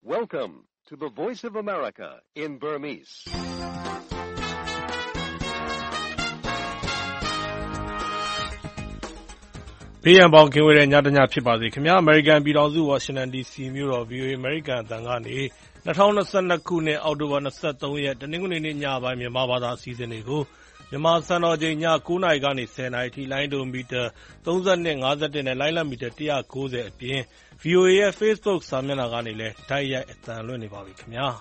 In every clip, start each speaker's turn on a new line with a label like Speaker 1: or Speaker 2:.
Speaker 1: Welcome to the Voice of America in Burmese.
Speaker 2: ။ဘေးရန်ပေါင်းကင်းဝေးတဲ့ညတညဖြစ်ပါစေခင်ဗျာ။ American ပြည်ထောင်စု Washington DC မြို့တော် VOA American အသံကနေ2022ခုနှစ်အောက်တိုဘာ23ရက်တနင်္ဂနွေနေ့ညပိုင်းမြန်မာဘာသာအစီအစဉ်တွေကိုမြန်မာစံတော်ချိန်ည9:00နာရီကနေ10:00နာရီထိလိုင်းဒိုမီတာ32 51နဲ့လိုင်းလမီတာ190အပြင် VOA ရဲ့ Facebook စာမျက်နှာကနေလည်းတိုက်ရိုက်အသံလွှင့်နေပါပြီခင်ဗျာ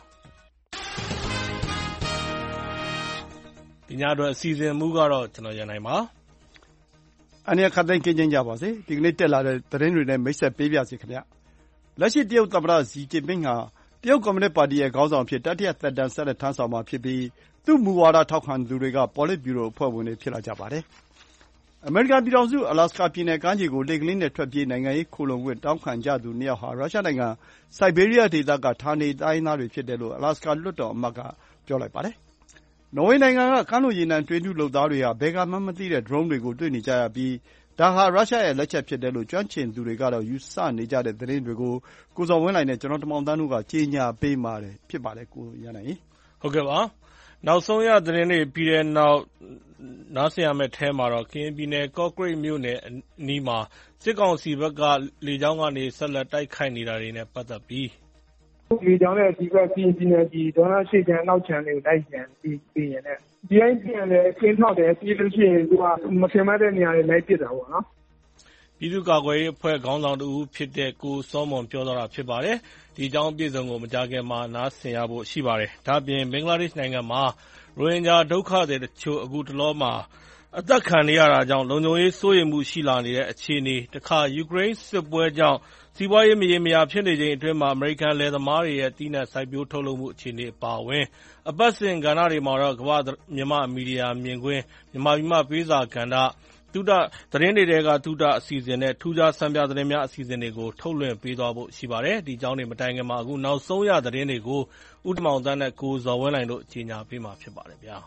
Speaker 2: ။ဒီညအတွက်အစီအစဉ်မူကတော့ကျွန်တော်ရန်နိုင်ပါ
Speaker 3: ။အနေခတ်သိမ်းကင်းကြပါစေ။ဒီကနေ့တက်လာတဲ့သတင်းတွေနဲ့မိတ်ဆက်ပေးပြစီခင်ဗျ။လက်ရှိတရုတ်သမ္မတဇီကျင်ပင်းဟာတရုတ်ကွန်မြူနစ်ပါတီရဲ့ခေါင်းဆောင်ဖြစ်တတိယသက်တမ်းဆက်လက်ထမ်းဆောင်မှာဖြစ်ပြီးသူ့မူဝါဒထောက်ခံသူတွေကပေါ်လစ်ဗျူရိုအဖွဲ့ဝင်တွေဖြစ်လာကြပါတယ်။အမေရိကန်ပြည်ထောင်စုအလာစကာပြည်နယ်ကမ်းခြေကိုလှေကလေးနဲ့ထွက်ပြေးနိုင်ငံရေးခိုလှုံခွင့်တောင်းခံကြသူ2ယောက်ဟာရုရှားနိုင်ငံဆိုက်ဘေးရီးယားဒေသကဌာနေတိုင်းသားတွေဖြစ်တယ်လို့အလာစကာလွှတ်တော်အမတ်ကပြောလိုက်ပါတယ်။နော်ဝေနိုင်ငံကကမ်းလွန်ရေနံတွင်းတူးလုပ်သားတွေဟာဘယ်ကမှမသိတဲ့ drone တွေကိုတွေ့နေကြရပြီးဒါဟာရုရှားရဲ့လက်ချက်ဖြစ်တယ်လို့ကျွမ်းကျင်သူတွေကတော့ယူဆနေကြတဲ့သတင်းတွေကိုကိုဇော်ဝင်းလှိုင်နဲ့ကျွန်တော်တမောင်သန်းတို့ကကြေညာပေးမှာဖြစ်ပါတယ်ကိုရနိုင်
Speaker 2: ။ဟုတ်ကဲ့ပါ။နောက်ဆုံးရသတင်းတွေပြီးတဲ့နောက်နားဆင်ရမယ့်ထဲမှာတော့ကရင်ပြည်နယ်ကော့ကရိတ်မြို့နယ်အနီးမှာစစ်ကောင်စီဘက်ကလေကြောင်းကနေဆက်လက်တိုက်ခိုက်နေတာတွေနဲ့ပတ်သက်ပြီး
Speaker 4: လေကြောင်းနဲ့ဒီဘက်ကရင်ပြည်နယ်ကြီးဒေါနာရှိချန်နောက်ချန်တွေကိုတိုက်ပြန်ပြီးရင်လည်းဒီအိမ်ပြန်လည်းခင်းထောက်တယ်ပြီးလို့ရှိရင်သူကမခင်မတဲ့နေရာတွေလိုက်ပစ်တာပေါ့နော်
Speaker 2: ပြည်သူ့ကာကွယ်ရေးအဖွဲ့ခေါင်းဆောင်တူဖြစ်တဲ့ကိုစောမွန်ပြောသွားတာဖြစ်ပါတယ်ဒီအကြောင်းအပြည့်အစုံကိုမကြခင်မှာနားဆင်ရဖို့ရှိပါတယ်ဒါ့အပြင်ဘင်္ဂလားဒေ့ရှ်နိုင်ငံမှာရိုဟင်ဂျာဒုက္ခသည်တချို့အခုတလောမှာအသက်ခံနေရတာကြောင့်လုံခြုံရေးစိုးရိမ်မှုရှိလာနေတဲ့အခြေအနေတခါယူကရိန်းစစ်ပွဲကြောင့်စီးပွားရေးမရေမရာဖြစ်နေချိန်အတွင်းမှာအမေရိကန်လယ်သမားတွေရဲ့တည်နှံစိုက်ပျိုးထုတ်လုပ်မှုအခြေအနေအပါအဝင်အပတ်စဉ်ကဏ္ဍတွေမှာတော့ကမ္ဘာမြန်မာမီဒီယာမြင်ကွင်းမြန်မာပြည်မှပေးစာကဏ္ဍသုဒသတင်းတွေကသုဒအစီအစဉ်နဲ့ထူးခြားစံပြသတင်းများအစီအစဉ်တွေကိုထုတ်လွှင့်ပေးသွားဖို့ရှိပါတယ်ဒီအကြောင်းတွေမတိုင်ခင်မှာအခုနောက်ဆုံးရသတင်းတွေကိုဥတ္တမောင်တန်းနဲ့ကိုဇော်ဝင်းလှိုင်တို့ကြီးညာပေးမှာဖြစ်ပါတယ်ဗျာ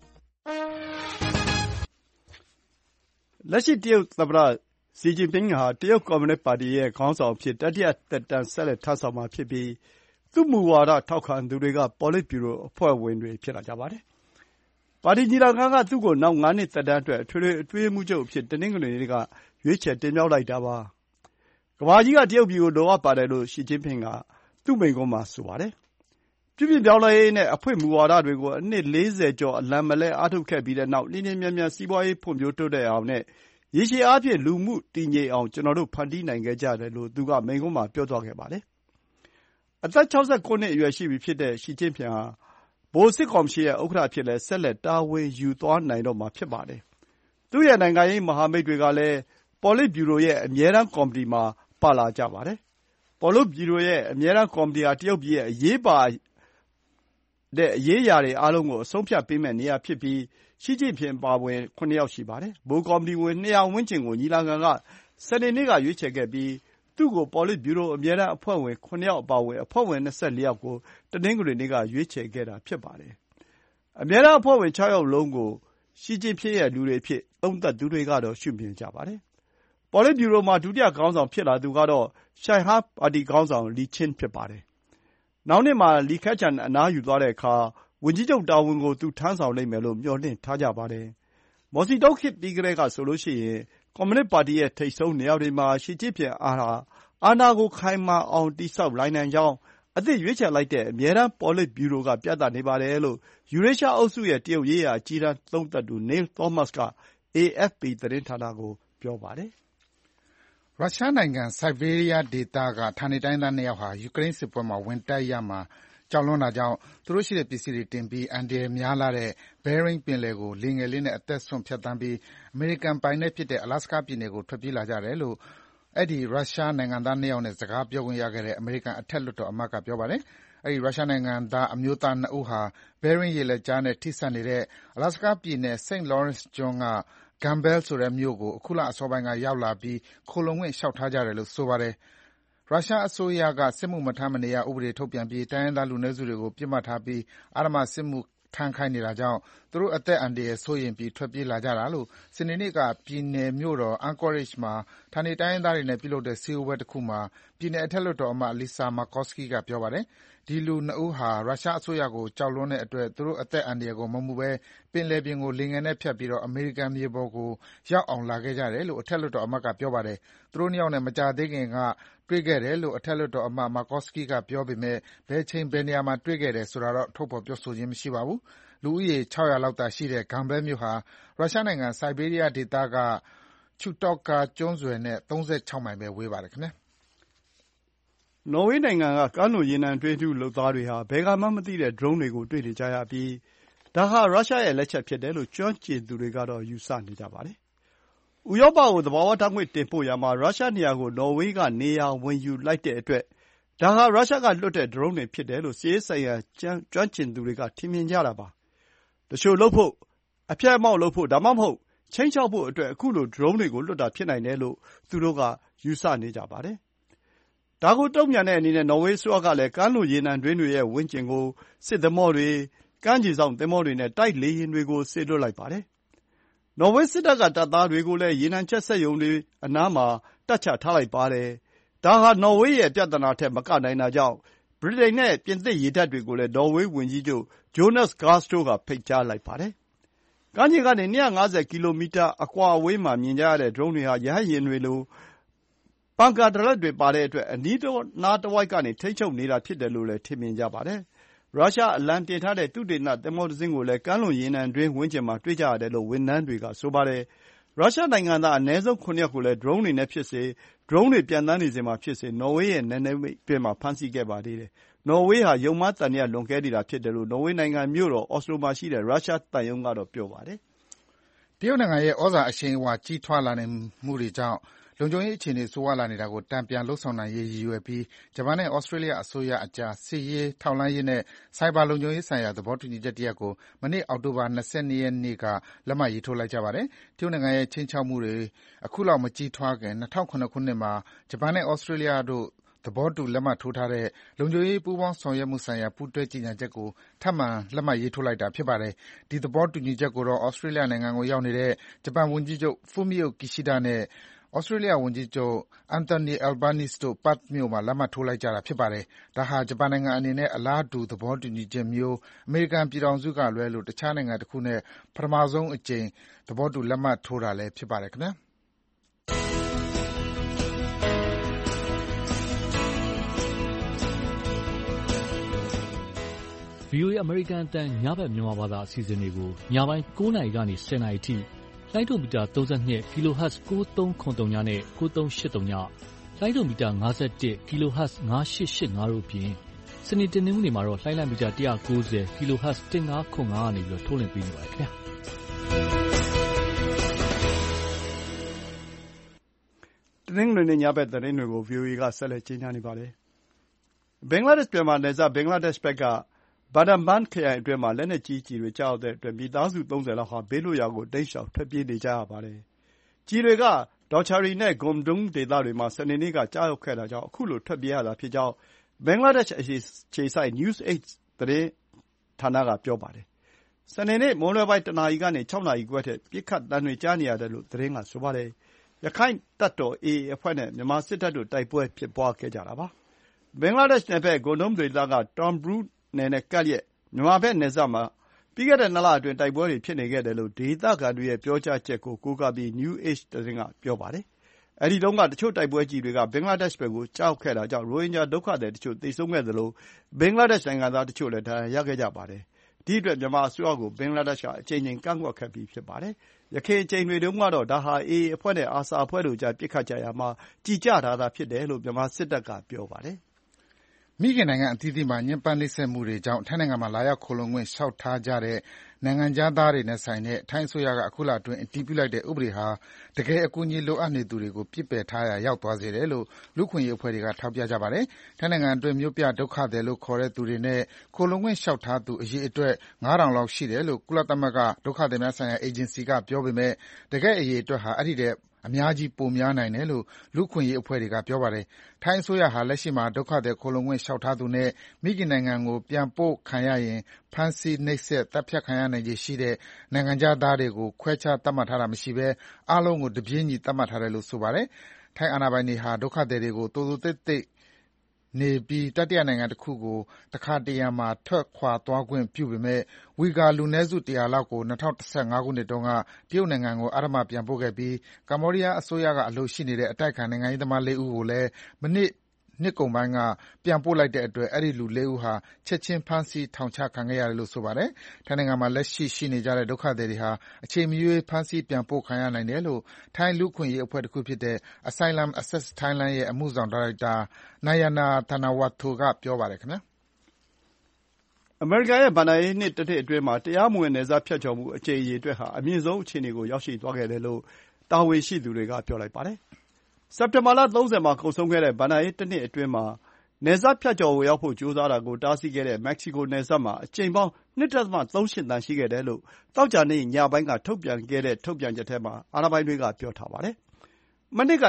Speaker 3: လက်ရှိတရုတ်သမ္မတဇီကျင်ပင်းဟာတရုတ်ကွန်မြူနစ်ပါတီရဲ့ခေါင်းဆောင်ဖြစ်တတိယသက်တမ်းဆက်လက်ထမ်းဆောင်မှာဖြစ်ပြီးသူ့မူဝါဒထောက်ခံသူတွေကပေါ်လစ်ဗျူရိုအဖွဲ့ဝင်တွေဖြစ်လာကြပါတယ်။ပါတီညီလာခံကသူ့ကိုနောက်9နှစ်သက်တမ်းအတွက်အထွေထွေအတွင်းရေးမှူးချုပ်အဖြစ်တနင်္ဂနွေနေ့ကရွေးချယ်တင်မြှောက်လိုက်တာပါ။ကမ္ဘာကြီးကတရုတ်ပြည်ကိုလိုအပ်ပါတယ်လို့ရှီကျင်းဖျင်ကသူ့မိန့်ခွန်းမှာဆိုပါတယ်။ပြုပြင်ပြောင်းလဲရေးနဲ့အဖွင့်မူဝါဒတွေကိုအနှစ်40ကျော်အလံမလဲအားထုတ်ခဲ့ပြီးတဲ့နောက်လျင်လျင်မြန်မြန်စီးပွားရေးဖွံ့ဖြိုးတိုးတက်အောင်နဲ့ရေရှည်အားဖြင့်လူမှုတည်ငြိမ်အောင်ကျွန်တော်တို့ဖန်တီးနိုင်ခဲ့ကြတယ်လို့သူကမိန့်ခွန်းမှာပြောသွားခဲ့ပါတယ်။အသက်69နှစ်အရွယ်ရှိပြီဖြစ်တဲ့ရှီကျင်းဖျင်ဟာဗဟိုစစ်ကော်မရှင်ရဲ့ဥက္ကဋ္ဌအဖြစ်လည်းဆက်လက်တာဝန်ယူသွားနိုင်တော့မှာဖြစ်ပါတယ်။သူ့ရဲ့နိုင်ငံရေးမဟာမိတ်တွေကလည်းပေါ်လစ်ဗျူရိုရဲ့အမြဲတမ်းကော်မတီမှာပါလာကြပါတယ်။ပေါ်လစ်ဗျူရိုရဲ့အမြဲတမ်းကော်မတီဟာတရုတ်ပြည်ရဲ့အရေးပါတဲ့အရေးအရာတွေအားလုံးကိုအဆုံးဖြတ်ပေးမယ့်နေရာဖြစ်ပြီးရှီကျင်းဖျင်ပါဝင်9ယောက်ရှိပါတယ်။ဗဟိုကော်မတီဝင်200ဝန်းကျင်ကိုညီလာခံကစနေနေ့ကရွေးချယ်ခဲ့ပြီးသူ့ကိုပေါ်လစ်ဗျူရိုအမြဲတမ်းအဖွဲ့ဝင်9ယောက်အပါအဝင်အဖွဲ့ဝင်24ယောက်ကိုတနင်္ဂနွေနေ့ကရွေးချယ်ခဲ့တာဖြစ်ပါတယ်။အမြဲတမ်းအဖွဲ့ဝင်6ယောက်လုံးကိုရှီကျင်းဖျင်ရဲ့လူတွေအဖြစ်သုံးသပ်သူတွေကတော့ရှုမြင်ကြပါတယ်။ပေါ်လစ်ဗျူရိုမှာဒုတိယခေါင်းဆောင်ဖြစ်လာသူကတော့ရှိုင်ဟာပါတီခေါင်းဆောင်လီချင်းဖြစ်ပါတယ်။နောက်နှစ်မှာလီခက်ချန်အနားယူသွားတဲ့အခါဝန်ကြီးချုပ်တာဝန်ကိုသူထမ်းဆောင်လိမ့်မယ်လို့မျှော်လင့်ထားကြပါတယ်။မော်စီတုန်းခေတ်ပြီးကတည်းကဆိုလို့ရှိရင်ကွန်မြူနစ်ပါတီရဲ့ထိပ်ဆုံးနေရာတွေမှာရှီကျင်းဖျင်အာဏာကိုခိုင်မာအောင်တည်ဆောက်နိုင်နိုင်ကြောင်းအသစ်ရွေးချယ်လိုက်တဲ့အမြဲတမ်းပေါ်လစ်ဗျူရိုကပြသနေပါတယ်လို့ယူရေးရှားအုပ်စုရဲ့တရုတ်ရေးရာအကြီးတန်းသုံးသပ်သူ Neil Thomas က AFP သတင်းဌာနကိုပြောပါတယ်
Speaker 5: ။ရုရှားနိုင်ငံဆိုက်ဘေးရီးယားဒေသကဌာနေတိုင်းသား2ယောက်ဟာယူကရိန်းစစ်ပွဲမှာဝင်တိုက်ရမှာကြောက်လွန်းတာကြောင့်သူတို့ရှိတဲ့ပစ္စည်းတွေတင်ပြီးအန္တရာယ်များလှတဲ့ဘဲရိန်းပင်လယ်ကိုလေငယ်လေးနဲ့အသက်စွန့်ဖြတ်သန်းပြီးအမေရိကန်ပိုင်နက်ဖြစ်တဲ့အလာစကာပြည်နယ်ကိုထွက်ပြေးလာကြတယ်လို့အဲဒီရုရှားနိုင်ငံသား2ယောက်နဲ့စကားပြောခွင့်ရခဲ့တဲ့အမေရိကန်အထက်လွှတ်တော်အမတ်ကပြောပါတယ်။အဲဒီရုရှားနိုင်ငံသားအမျိုးသား2ဦးဟာဘဲရိန်းရေလက်ကြားနဲ့ထိစပ်နေတဲ့အလာစကာပြည်နယ် St. Lawrence ကျွန်းကGambell ဆိုတဲ့မြို့ကိုအခုလအစောပိုင်းကရောက်လာပြီးခိုလှုံခွင့်လျှောက်ထားကြတယ်လို့ဆိုပါတယ်။ရုရှားအစိုးရကစစ်မှုမထမ်းမနေရဥပဒေထုတ်ပြန်ပြီးတိုင်းရင်းသားလူနည်းစုတွေကိုပစ်မှတ်ထားပြီးအဓမ္မစစ်မှုထမ်းခိုင်းနေတာကြောင့်သူတို့အသက်အန္တရာယ်စိုးရိမ်ပြီးထွက်ပြေးလာကြတာလို့စနေနေ့ကပြည်နယ်မြို့တော် Anchorage မှာဌာနေတိုင်းရင်းသားတွေနဲ့ပြုလုပ်တဲ့စည်းဝေးပွဲတခုမှာပြည်နယ်အထက်လွှတ်တော်အမတ် Lisa Murkowski ကပြောပါတယ်။ဒီလူနှစ်ဦးဟာရုရှားအစိုးရကိုကြောက်လွန်းတဲ့အတွက်သူတို့အသက်အန္တရာယ်ကိုမမှုဘဲပင်လယ်ပြင်ကိုလေယာဉ်နဲ့ဖြတ်ပြီးအမေရိကန်မြေပေါ်ကိုရောက်အောင်လာခဲ့ကြတယ်လို့အထက်လွှတ်တော်အမတ်ကပြောပါတယ်။သူတို့နှစ်ယောက်နဲ့မကြာသေးခင်ကတွေ့ခဲ့တယ်လို့အထက်လွှတ်တော်အမတ် Murkowski ကပြောပေမယ့်ဘယ်အချိန်ဘယ်နေရာမှာတွေ့ခဲ့တယ်ဆိုတာတော့ထုတ်ဖော်ပြောဆိုခြင်းမရှိပါဘူး။လူဦးရေ600လောက်သာရှိတဲ့ Gambell မြို့ဟာရုရှားနိုင်ငံ Siberia ဒေသက Chukotka ကျွန်းဆွယ်နဲ့36မိုင်ပဲဝေးပါတယ်ခင်ဗျာ
Speaker 3: ။နော်ဝေးနိုင်ငံကကမ်းလွန်ရေနံတွင်းတူးလုပ်သားတွေဟာဘယ်ကမှမသိတဲ့ drone တွေကိုတွေ့နေကြရပြီးဒါဟာရုရှားရဲ့လက်ချက်ဖြစ်တယ်လို့ကျွမ်းကျင်သူတွေကတော့ယူဆနေကြပါတယ်။ဥရောပကိုသဘာဝဓာတ်ငွေ့တင်ပို့ရာမှာရုရှားနေရာကိုနော်ဝေးကနေရာဝင်ယူလိုက်တဲ့အတွက်ဒါဟာရုရှားကလွှတ်တဲ့ drone တွေဖြစ်တယ်လို့စစ်ရေးဆိုင်ရာကျွမ်းကျင်သူတွေကထင်မြင်ကြတာပါ။သူလျှိုလုပ်ဖို့၊အဖျက်အမှောင့်လုပ်ဖို့ဒါမှမဟုတ်ခြိမ်းခြောက်ဖို့အတွက်ခုလို drone တွေကိုလွှတ်တာဖြစ်နိုင်တယ်လို့သူတို့ကယူဆနေကြပါတယ်။ဒါကိုတုံ့ပြန်တဲ့အနေနဲ့နော်ဝေးအစိုးရကလည်းကမ်းလွန်ရေနံတွင်းတွေရဲ့ဝန်းကျင်ကိုစစ်သင်္ဘောတွေ၊ကမ်းခြေစောင့်သင်္ဘောတွေနဲ့တိုက်လေယာဉ်တွေကိုစေလွှတ်လိုက်ပါတယ်။နော်ဝေးစစ်တပ်ကတပ်သားတွေကိုလည်းရေနံချက်စက်ရုံတွေအနားမှာတပ်ချထားလိုက်ပါတယ်။ဒါဟာနော်ဝေးရဲ့ပြဿနာထက်မကနိုင်တာကြောင့်ဗြိတိန်နဲ့ပြင်သစ်ရေတပ်တွေကိုလည်းနော်ဝေးဝန်ကြီးချုပ် Jonas Gahr Store ကဖိတ်ကြားလိုက်ပါတယ်။ကမ်းခြေကနေ250ကီလိုမီတာအကွာအဝေးမှာမြင်ကြရတဲ့ drone တွေဟာရဟတ်ယာဉ်တွေလိုပန်ကာဒလက်တွေပါတဲ့အတွက်အနီးနားတဝိုက်ကနေထိန်းချုပ်နေတာဖြစ်တယ်လို့လည်းထင်မြင်ကြပါတယ်။ရုရှားအလံတင်ထားတဲ့သုတေသနသင်္ဘောတစင်းကိုလည်းကမ်းလွန်ရေနံတွင်းဝန်းကျင်မှာတွေ့ကြရတယ်လို့ဝန်ထမ်းတွေကဆိုပါတယ်။ရုရှားနိုင်ငံသားအနည်းဆုံး7ယောက်ကိုလည်း drone တွေနဲ့ဖြစ်စေ၊ drone တွေပျံသန်းနေစဉ်မှာဖြစ်စေနော်ဝေးရဲ့နယ်နိမိတ်အတွင်းမှာဖမ်းဆီးခဲ့ပါသေးတယ်။နော်ဝေးဟာယုံမှားသံသယလွန်ကဲနေတာဖြစ်တယ်လို့နော်ဝေးနိုင်ငံမြို့တော်အော်စလိုမှာရှိတဲ့ရုရှားသံရုံးကတော့ပြောပါတယ်
Speaker 5: ။တရုတ်နိုင်ငံရဲ့ဩဇာအရှိန်အဝါကြီးထွားလာနေမှုတွေကြောင့်လုံခြုံရေးအခြေအနေဆိုးဝါးလာနေတာကိုတန်ပြန်လုပ်ဆောင်နိုင်ရေးရည်ရွယ်ပြီးဂျပန်နဲ့ဩစတြေးလျအစိုးရအကြားစစ်ရေး၊ထောက်လှမ်းရေးနဲ့ဆိုင်ဘာလုံခြုံရေးဆိုင်ရာသဘောတူညီချက်တရပ်ကိုမနေ့အောက်တိုဘာ22ရက်နေ့ကလက်မှတ်ရေးထိုးလိုက်ကြပါတယ်။တရုတ်နိုင်ငံရဲ့ခြိမ်းခြောက်မှုတွေအခုလောက်မကြီးထွားခင်2007ခုနှစ်မှာဂျပန်နဲ့ဩစတြေးလျတို့သဘောတူလက်မှတ်ထိုးထားတဲ့လုံခြုံရေးပူးပေါင်းဆောင်ရွက်မှုဆိုင်ရာပူးတွဲကြေညာချက်ကိုထပ်မံလက်မှတ်ရေးထိုးလိုက်တာဖြစ်ပါတယ်။ဒီသဘောတူညီချက်ကိုတော့ဩစတြေးလျနိုင်ငံကိုရောက်နေတဲ့ဂျပန်ဝန်ကြီးချုပ် Fumio Kishida နဲ့ဩစတြေးလျဝန်ကြီးချုပ် Anthony Albanese တို့ Perth မြို့မှာလက်မှတ်ထိုးလိုက်ကြတာဖြစ်ပါတယ်။ဒါဟာဂျပန်နိုင်ငံအနေနဲ့အလားတူသဘောတူညီချက်မျိုးအမေရိကန်ပြည်ထောင်စုကလွဲလို့တခြားနိုင်ငံတခုနဲ့ပထမဆုံးအကြိမ်သဘောတူလက်မှတ်ထိုးတာလည်းဖြစ်ပါတယ်ခင်ဗျာ။
Speaker 6: VOA အမေရိကန်အသံညဘက်မြန်မာဘာသာအစီအစဉ်တွေကိုညပိုင်း9နာရီကနေ10နာရီအထိလိုင်းဒိုမီတာ32 kHz 9303ညနဲ့9383ညလိုင်းဒိုမီတာ51 kHz 9885တို့အပြင်စနေတနင်္ဂနွေမှာတော့လိုင်းမီတာ190 kHz 1505ကနေပြီးထုတ်လွှင့်ပေးနေပါတယ်ခင်ဗျာ
Speaker 3: တနင်္ဂနွေနေ့ညဘက်သတင်းတွေကို VOA ကဆက်လက်ကြီးညာနေပါတယ်။ဘင်္ဂလားဒေ့ရှ်မြန်မာနယ်စပ်ဘင်္ဂလားဒေ့ရှ်ဘက်ကဘာဒန်ဘန်းခရိုင်အတွင်းမှာလက်နက်ကြီးကျည်တွေကျရောက်တဲ့အတွက်မိသားစု30လောက်ဟာဘေးလွတ်ရာကိုတိမ်းရှောင်ထွက်ပြေးနေကြရပါတယ်။ကျည်တွေကဒေါချာရီနဲ့ဂွမ်ဒုံဒေသတွေမှာစနေနေ့ကကျရောက်ခဲ့တာကြောင့်အခုလိုထွက်ပြေးရတာဖြစ်ကြောင်းဘင်္ဂလားဒေ့ရှ်အခြေစိုက် News 8 သတင်းဌာနကပြောပါတယ်။စနေနေ့မွန်းလွဲပိုင်း1နာရီကနေ6နာရီခွဲထိပစ်ခတ်သံတွေကြားနေရတယ်လို့သတင်းကဆိုပါတယ်။ရခိုင့်တပ်တော် AA အဖွဲ့နဲ့မြန်မာစစ်တပ်တို့တိုက်ပွဲဖြစ်ပွားခဲ့ကြတာပါ။ဘင်္ဂလားဒေ့ရှ်နယ်ဘက်ဂွမ်ဒုံဒေသကတွမ်ဘရူးနယ်နဲ့ကပ်လျက်မြန်မာဘက်နယ်စပ်မှာပြီးခဲ့တဲ့2လအတွင်းတိုက်ပွဲတွေဖြစ်နေခဲ့တယ်လို့ဒေသခံတွေရဲ့ပြောကြားချက်ကိုကိုးကားပြီး News 8 သတင်းကပြောပါတယ်။အဲဒီတုန်းကတချို့တိုက်ပွဲကျည်တွေကဘင်္ဂလားဒေ့ရှ်ဘက်ကိုကျရောက်ခဲ့တာကြောင့်ရိုဟင်ဂျာဒုက္ခသည်တချို့သေဆုံးခဲ့သလိုဘင်္ဂလားဒေ့ရှ်နိုင်ငံသားတချို့လည်းဒဏ်ရာရခဲ့ကြပါတယ်။ဒီအတွက်မြန်မာအစိုးရကိုဘင်္ဂလားဒေ့ရှ်ကအကြိမ်ကြိမ်ကန့်ကွက်ခဲ့ပြီးဖြစ်ပါတယ်။ယခင်အကြိမ်တွေတုန်းကတော့ဒါဟာ AA အဖွဲ့နဲ့ ARSA အဖွဲ့တို့ကြားပစ်ခတ်ကြရာမှာကျည်ကျထားတာဖြစ်တယ်လို့မြန်မာစစ်တပ်ကပြောပါတယ်။
Speaker 5: မိခင်နိုင်ငံအသီးသီးမှာညှဉ်းပန်းနှိပ်စက်မှုတွေကြောင့်ထိုင်းနိုင်ငံမှာလာရောက်ခိုလှုံခွင့်လျှောက်ထားကြတဲ့နိုင်ငံခြားသားတွေနဲ့ဆိုင်တဲ့ထိုင်းအစိုးရကအခုလအတွင်းအတည်ပြုလိုက်တဲ့ဥပဒေဟာတကယ်အကူအညီလိုအပ်နေသူတွေကိုပစ်ပယ်ထားရာရောက်သွားစေတယ်လို့လူ့အခွင့်အရေးအဖွဲ့တွေကထောက်ပြကြပါတယ်။ထိုင်းနိုင်ငံအတွင်းမြို့ပြဒုက္ခသည်လို့ခေါ်တဲ့သူတွေနဲ့ခိုလှုံခွင့်လျှောက်ထားသူအရေအတွက်9000လောက်ရှိတယ်လို့ကုလသမဂ္ဂဒုက္ခသည်များဆိုင်ရာအေဂျင်စီကပြောပေမယ့်တကယ့်အရေအတွက်ဟာအဲဒီထက်အများကြီးပိုများနိုင်တယ်လို့လူ့အခွင့်အရေးအဖွဲ့တွေကပြောပါတယ်။ထိုင်းအစိုးရဟာလက်ရှိမှာဒုက္ခသည်ခိုလှုံခွင့်လျှောက်ထားသူနဲ့မိခင်နိုင်ငံကိုပြန်ပို့ခံရရင်ဖမ်းဆီးနှိပ်စက်သတ်ဖြတ်ခံရနိုင်ခြေရှိတဲ့နိုင်ငံခြားသားတွေကိုခွဲခြားသတ်မှတ်ထားတာမရှိဘဲအားလုံးကိုတပြေးညီသတ်မှတ်ထားတယ်လို့ဆိုပါတယ်။ထိုင်းအာဏာပိုင်တွေဟာဒုက္ခသည်တွေကိုသိုသိုသိပ်သိပ်နေပြီးတတိယနိုင်ငံတစ်ခုကိုတခါတရံမှာထွက်ခွာသွားခွင့်ပြုပေမဲ့ဝီဂါလူနည်းစု100လောက်ကို2015ခုနှစ်တုန်းကတရုတ်နိုင်ငံကိုအဓမ္မပြန်ပို့ခဲ့ပြီးကမ္ဘောဒီးယားအစိုးရကအလို့ရှိနေတဲ့အတိုက်ခံနိုင်ငံရေးသမား4ဦးကိုလည်းနှစ်ကုန်ပိုင်းကပြန်ပို့လိုက်တဲ့အတွက်အဲဒီလူ4ဦးဟာချက်ချင်းဖမ်းဆီးထောင်ချခံခဲ့ရတယ်လို့ဆိုပါတယ်။ထိုင်းနိုင်ငံမှာလက်ရှိရှိနေကြတဲ့ဒုက္ခသည်တွေဟာအချိန်မရွေးဖမ်းဆီးပြန်ပို့ခံရနိုင်တယ်လို့ထိုင်းလူ့အခွင့်အရေးအဖွဲ့တစ်ခုဖြစ်တဲ့ Asylum Access Thailand ရဲ့အမှုဆောင်ဒါရိုက်တာ Nayana Thanawatho ကပြောပါတယ်ခင်ဗျာ
Speaker 3: ။အမေရိကန်ရဲ့ဘဏ္ဍာရေးနှစ်တစ်နှစ်အတွင်းမှာတရားမဝင်နယ်စပ်ဖြတ်ကျော်မှုအကြိမ်ရေအတွက်ဟာအမြင့်ဆုံးအခြေအနေကိုရောက်ရှိသွားခဲ့တယ်လို့တာဝန်ရှိသူတွေကပြောလိုက်ပါတယ်။စက်တင်ဘာလ30မှာကုန်ဆုံးခဲ့တဲ့ဘဏ္ဍာရေးတစ်နှစ်အတွင်းမှာနယ်စပ်ဖြတ်ကျော်ဝင်ရောက်ဖို့ကြိုးစားတာကိုတားဆီးခဲ့တဲ့မက္ကဆီကိုနယ်စပ်မှာအကြိမ်ပေါင်း 2.38 သန်းရှိခဲ့တယ်လို့သောကြာနေ့ညပိုင်းကထုတ်ပြန်ချက်ထဲမှာအာဏာပိုင်တွေကပြောထားပါတယ်။မနှစ်က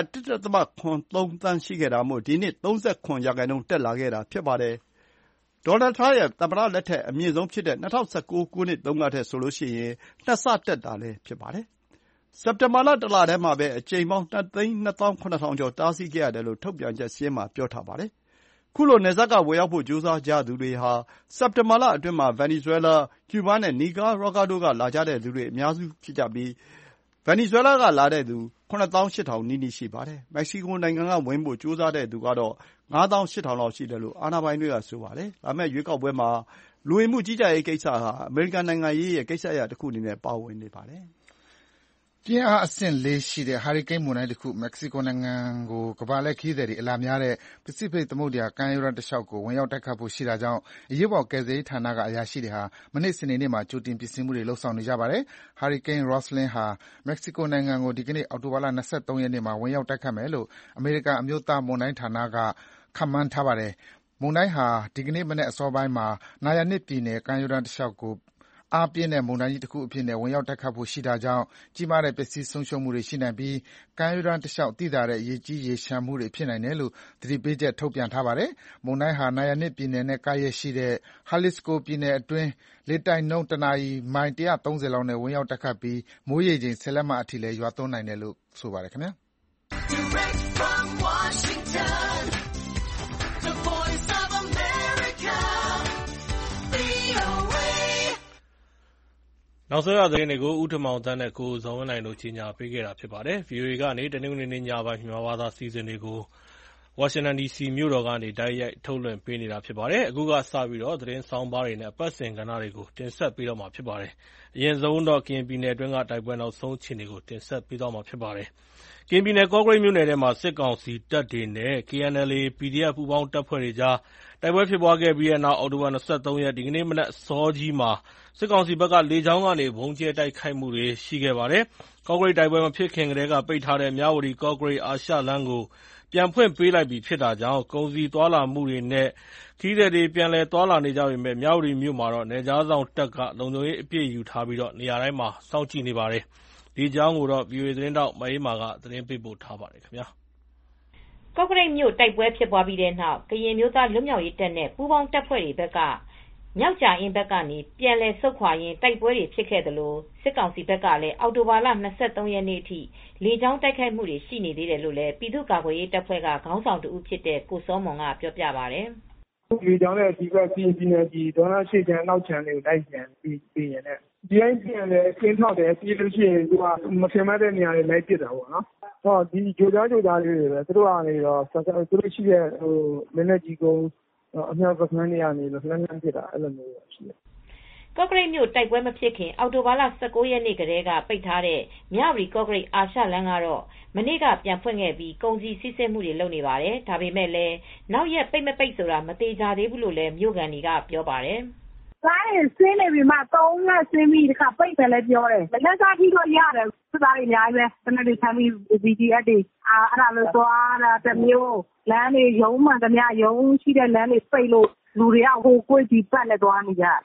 Speaker 3: 1.73 သန်းရှိခဲ့တာမို့ဒီနှစ် 37% တက်လာခဲ့တာဖြစ်ပါတယ်။ဒေါ်နယ်ထရမ့်ရဲ့သမ္မတလက်ထက်အမြင့်ဆုံးဖြစ်တဲ့2019ခုနှစ်တုန်းကထက်ဆိုရင်2 ဆတက်တာလည်းဖြစ်ပါတယ်။စက်တင်ဘာလတလထဲမှာပဲအကြိမ်ပေါင်း 2,227,000 ကျော်တားဆီးခဲ့ရတယ်လို့ထုတ်ပြန်ချက်စာရင်းမှာပြောထားပါတယ်။ခုလိုနယ်စပ်ကဝင်ရောက်ဖို့ကြိုးစားကြသူတွေဟာစက်တင်ဘာလအတွင်းမှာဗင်နီဇွဲလား၊ကျူးဘားနဲ့နီကာရာဂါတို့ကလာကြတဲ့သူတွေအများစုဖြစ်ကြပြီးဗင်နီဇွဲလားကလာတဲ့သူ 7,800 နီးနီးရှိပါတယ်။မက္ကဆီကိုနိုင်ငံကဝင်ဖို့ကြိုးစားတဲ့သူကတော့ 5,800 လောက်ရှိတယ်လို့အာဏာပိုင်တွေကဆိုပါတယ်။လာမယ့်ရွေးကောက်ပွဲမှာလူဝင်မှုကြီးကြပ်ရေးကိစ္စဟာအမေရိကန်နိုင်ငံရေးရဲ့ကိစ္စရပ်တစ်ခုအနေနဲ့ပါဝင်နေပါတယ်။
Speaker 5: ပြင်းအားအဆင့်4ရှိတဲ့ဟာရီကိန်းမုန်တိုင်းတစ်ခုမက္ကဆီကိုနိုင်ငံကိုကမ္ဘာလှည့်ခရီးသည်တွေအလာများတဲ့ပစိဖိတ်သမုဒ္ဒရာကမ်းရိုးတန်းတစ်လျှောက်ကိုဝင်ရောက်တိုက်ခတ်ဖို့ရှိတာကြောင့်အရေးပေါ်ကယ်ဆယ်ရေးဌာနကအရာရှိတွေဟာမနေ့စနေနေ့မှာကြိုတင်ပြင်ဆင်မှုတွေလုပ်ဆောင်နေကြပါတယ်။ဟာရီကိန်း Roslyn ဟာမက္ကဆီကိုနိုင်ငံကိုဒီကနေ့အောက်တိုဘာလ23ရက်နေ့မှာဝင်ရောက်တိုက်ခတ်မယ်လို့အမေရိကန်အမျိုးသားမုန်တိုင်းဌာနကခန့်မှန်းထားပါတယ်။မုန်တိုင်းဟာဒီကနေ့မနက်အစောပိုင်းမှာနာယာနစ်ပြည်နယ်ကမ်းရိုးတန်းတစ်လျှောက်ကိုအားပြင်းတဲ့မုန်တိုင်းကြီးတစ်ခုအဖြစ်နဲ့ဝင်ရောက်တိုက်ခတ်ဖို့ရှိတာကြောင့်ကြီးမားတဲ့ပျက်စီးဆုံးရှုံးမှုတွေရှိနိုင်ပြီးကမ်းရိုးတန်းတစ်လျှောက်သိသာတဲ့ရေကြီးရေလျှံမှုတွေဖြစ်နိုင်တယ်လို့သတိပေးချက်ထုတ်ပြန်ထားပါတယ်။မုန်တိုင်းဟာနာယာနစ်ပြည်နယ်နဲ့ကပ်လျက်ရှိတဲ့ Jalisco ပြည်နယ်အတွင်းလေတိုက်နှုန်းတနာရီမိုင်130လောက်နဲ့ဝင်ရောက်တိုက်ခတ်ပြီးမိုးရေချိန်10 လက်မအထိလည်းရွာသွန်းနိုင်တယ်လို့ဆိုပါတယ်ခင်ဗျာ
Speaker 2: နောက်ဆုံးရသတင်းတွေကိုဦးထမောင်သန်းနဲ့ကိုဇော်ဝင်းနိုင်တို့ကြီးညာပေးခဲ့တာဖြစ်ပါတယ်။ VOA ကနေတနင်္ဂနွေနေ့ညပိုင်းမြန်မာဘာသာစီစဉ်တွေကိုဝါရှင်တန် DC မြို့တော်ကနေတိုက်ရိုက်ထုတ်လွှင့်ပေးနေတာဖြစ်ပါတယ်။အခုကစပြီးတော့သတင်းဆောင်းပါးတွေနဲ့အပတ်စဉ်ကဏ္ဍတွေကိုတင်ဆက်ပေးတော့မှာဖြစ်ပါတယ်။အရင်ဆုံးတော့ကရင်ပြည်နယ်အတွင်းကတိုက်ပွဲနောက်ဆုံးအခြေအနေကိုတင်ဆက်ပေးသွားမှာဖြစ်ပါတယ်။ကရင်ပြည်နယ်ကော့ကရိတ်မြို့နယ်ထဲမှာစစ်ကောင်စီတပ်တွေနဲ့ KNLA PDF ပူးပေါင်းတပ်ဖွဲ့တွေကြားတိုက်ပွဲဖြစ်ပွားခဲ့ပြီးတဲ့နောက်အောက်တိုဘာ23ရက်ဒီကနေ့မနက်အစောကြီးမှာစစ်ကောင်စီဘက်ကလေကြောင်းကနေဗုံးကြဲတိုက်ခိုက်မှုတွေရှိခဲ့ပါတယ်။ကော့ကရိတ်တိုက်ပွဲမဖြစ်ခင်ကတည်းကပိတ်ထားတဲ့မြဝတီကော့ကရိတ်အာရှလမ်းကိုပြန်ဖွင့်ပေးလိုက်ပြီဖြစ်တာကြောင့်ကုန်စည်သွားလာမှုတွေနဲ့ခရီးသည်တွေပြန်လည်သွားလာနေကြပေမဲ့မြဝတီမြို့မှာတော့နယ်ခြားစောင့်တပ်ကလုံခြုံရေးအပြည့်ယူထားပြီးနေရာတိုင်းမှာစောင့်ကြည့်နေပါတယ်။ဒီအကြောင်းကိုတော့ VOA သတင်းထောက်မအေးမာကသတင်းပေးပို့ထားပါတယ်ခင်ဗျာ
Speaker 7: ။ကော့ကရိတ်မြို့တိုက်ပွဲဖြစ်ပွားပြီးတဲ့နောက်ကရင်မျိုးသားလွတ်မြောက်ရေးတပ်နဲ့ပူးပေါင်းတပ်ဖွဲ့တွေဘက်ကမြောက်ကြအင်းဘက်ကနေပြန်လည်ဆုတ်ခွာရင်းတိုက်ပွဲတွေဖြစ်ခဲ့သလိုစစ်ကောင်စီဘက်ကလည်းအောက်တိုဘာလ23ရက်နေ့အထိလေကြောင်းတိုက်ခိုက်မှုတွေရှိနေသေးတယ်လို့လည်းပြည်သူ့ကာကွယ်ရေးတပ်ဖွဲ့ကခေါင်းဆောင်တဦးဖြစ်တဲ့ကိုစောမွန်ကပြောပြပါတယ်
Speaker 4: ။လေကြောင်းနဲ့ဒီဘက်ပြည်နယ်ကြီးဒေါနာရှိချမ်းနောက်ချမ်းတွေကိုတိုက်ပြန်ပြီးရင်လည်းဒီတိုင်းပြန်လဲကင်းထောက်တယ်ပြီးလို့ရှိရင်သူကမထင်မှတ်တဲ့နေရာတွေလိုက်ပစ်တာပေါ့နော်။ဒီဂျိုကြားလေးတွေပဲသူတို့ကနေတော့သူတို့ရှိတဲ့လက်နက်ကြီးကုန်းအမြောက်ပကန်းနေရနေလို့လှမ်းပစ်တာအဲ့လိုမျိုးရှိတယ်
Speaker 7: ။ကော့ကရိတ်မြို့တိုက်ပွဲမဖြစ်ခင်အောက်တိုဘာလ19ရက်နေ့ကတည်းကပိတ်ထားတဲ့မြဝတီကော့ကရိတ်အာရှလမ်းကတော့မနေ့ကပြန်ဖွင့်ခဲ့ပြီးကုန်စည်စီးဆင်းမှုတွေလုပ်နေပါတယ်။ဒါပေမဲ့လည်းနောက်ရက်ပိတ်မပိတ်ဆိုတာမသေးကြသေးဘူးလို့လည်းမြို့ကန်တွေကပြောပါတယ်
Speaker 8: ။ကားတွေဆင်းနေပြီမှ3ရက်ဆင်းပြီးတခါပိတ်တယ်လည်းပြောတယ်။လက်စားထိတော့ရတယ်စစ်သားတွေအများကြီးပဲတနက်တွေဆမ်းပြီး VDF တွေအဲ့ဒါလို့သွားတာတမျိုးလမ်းတွေရုံးမှန်သမျှရုံးရှိတဲ့လမ်းတွေပိတ်လို့လူတွေကဟိုကိုယ်ဒီပတ်နဲ့သွားနေကြ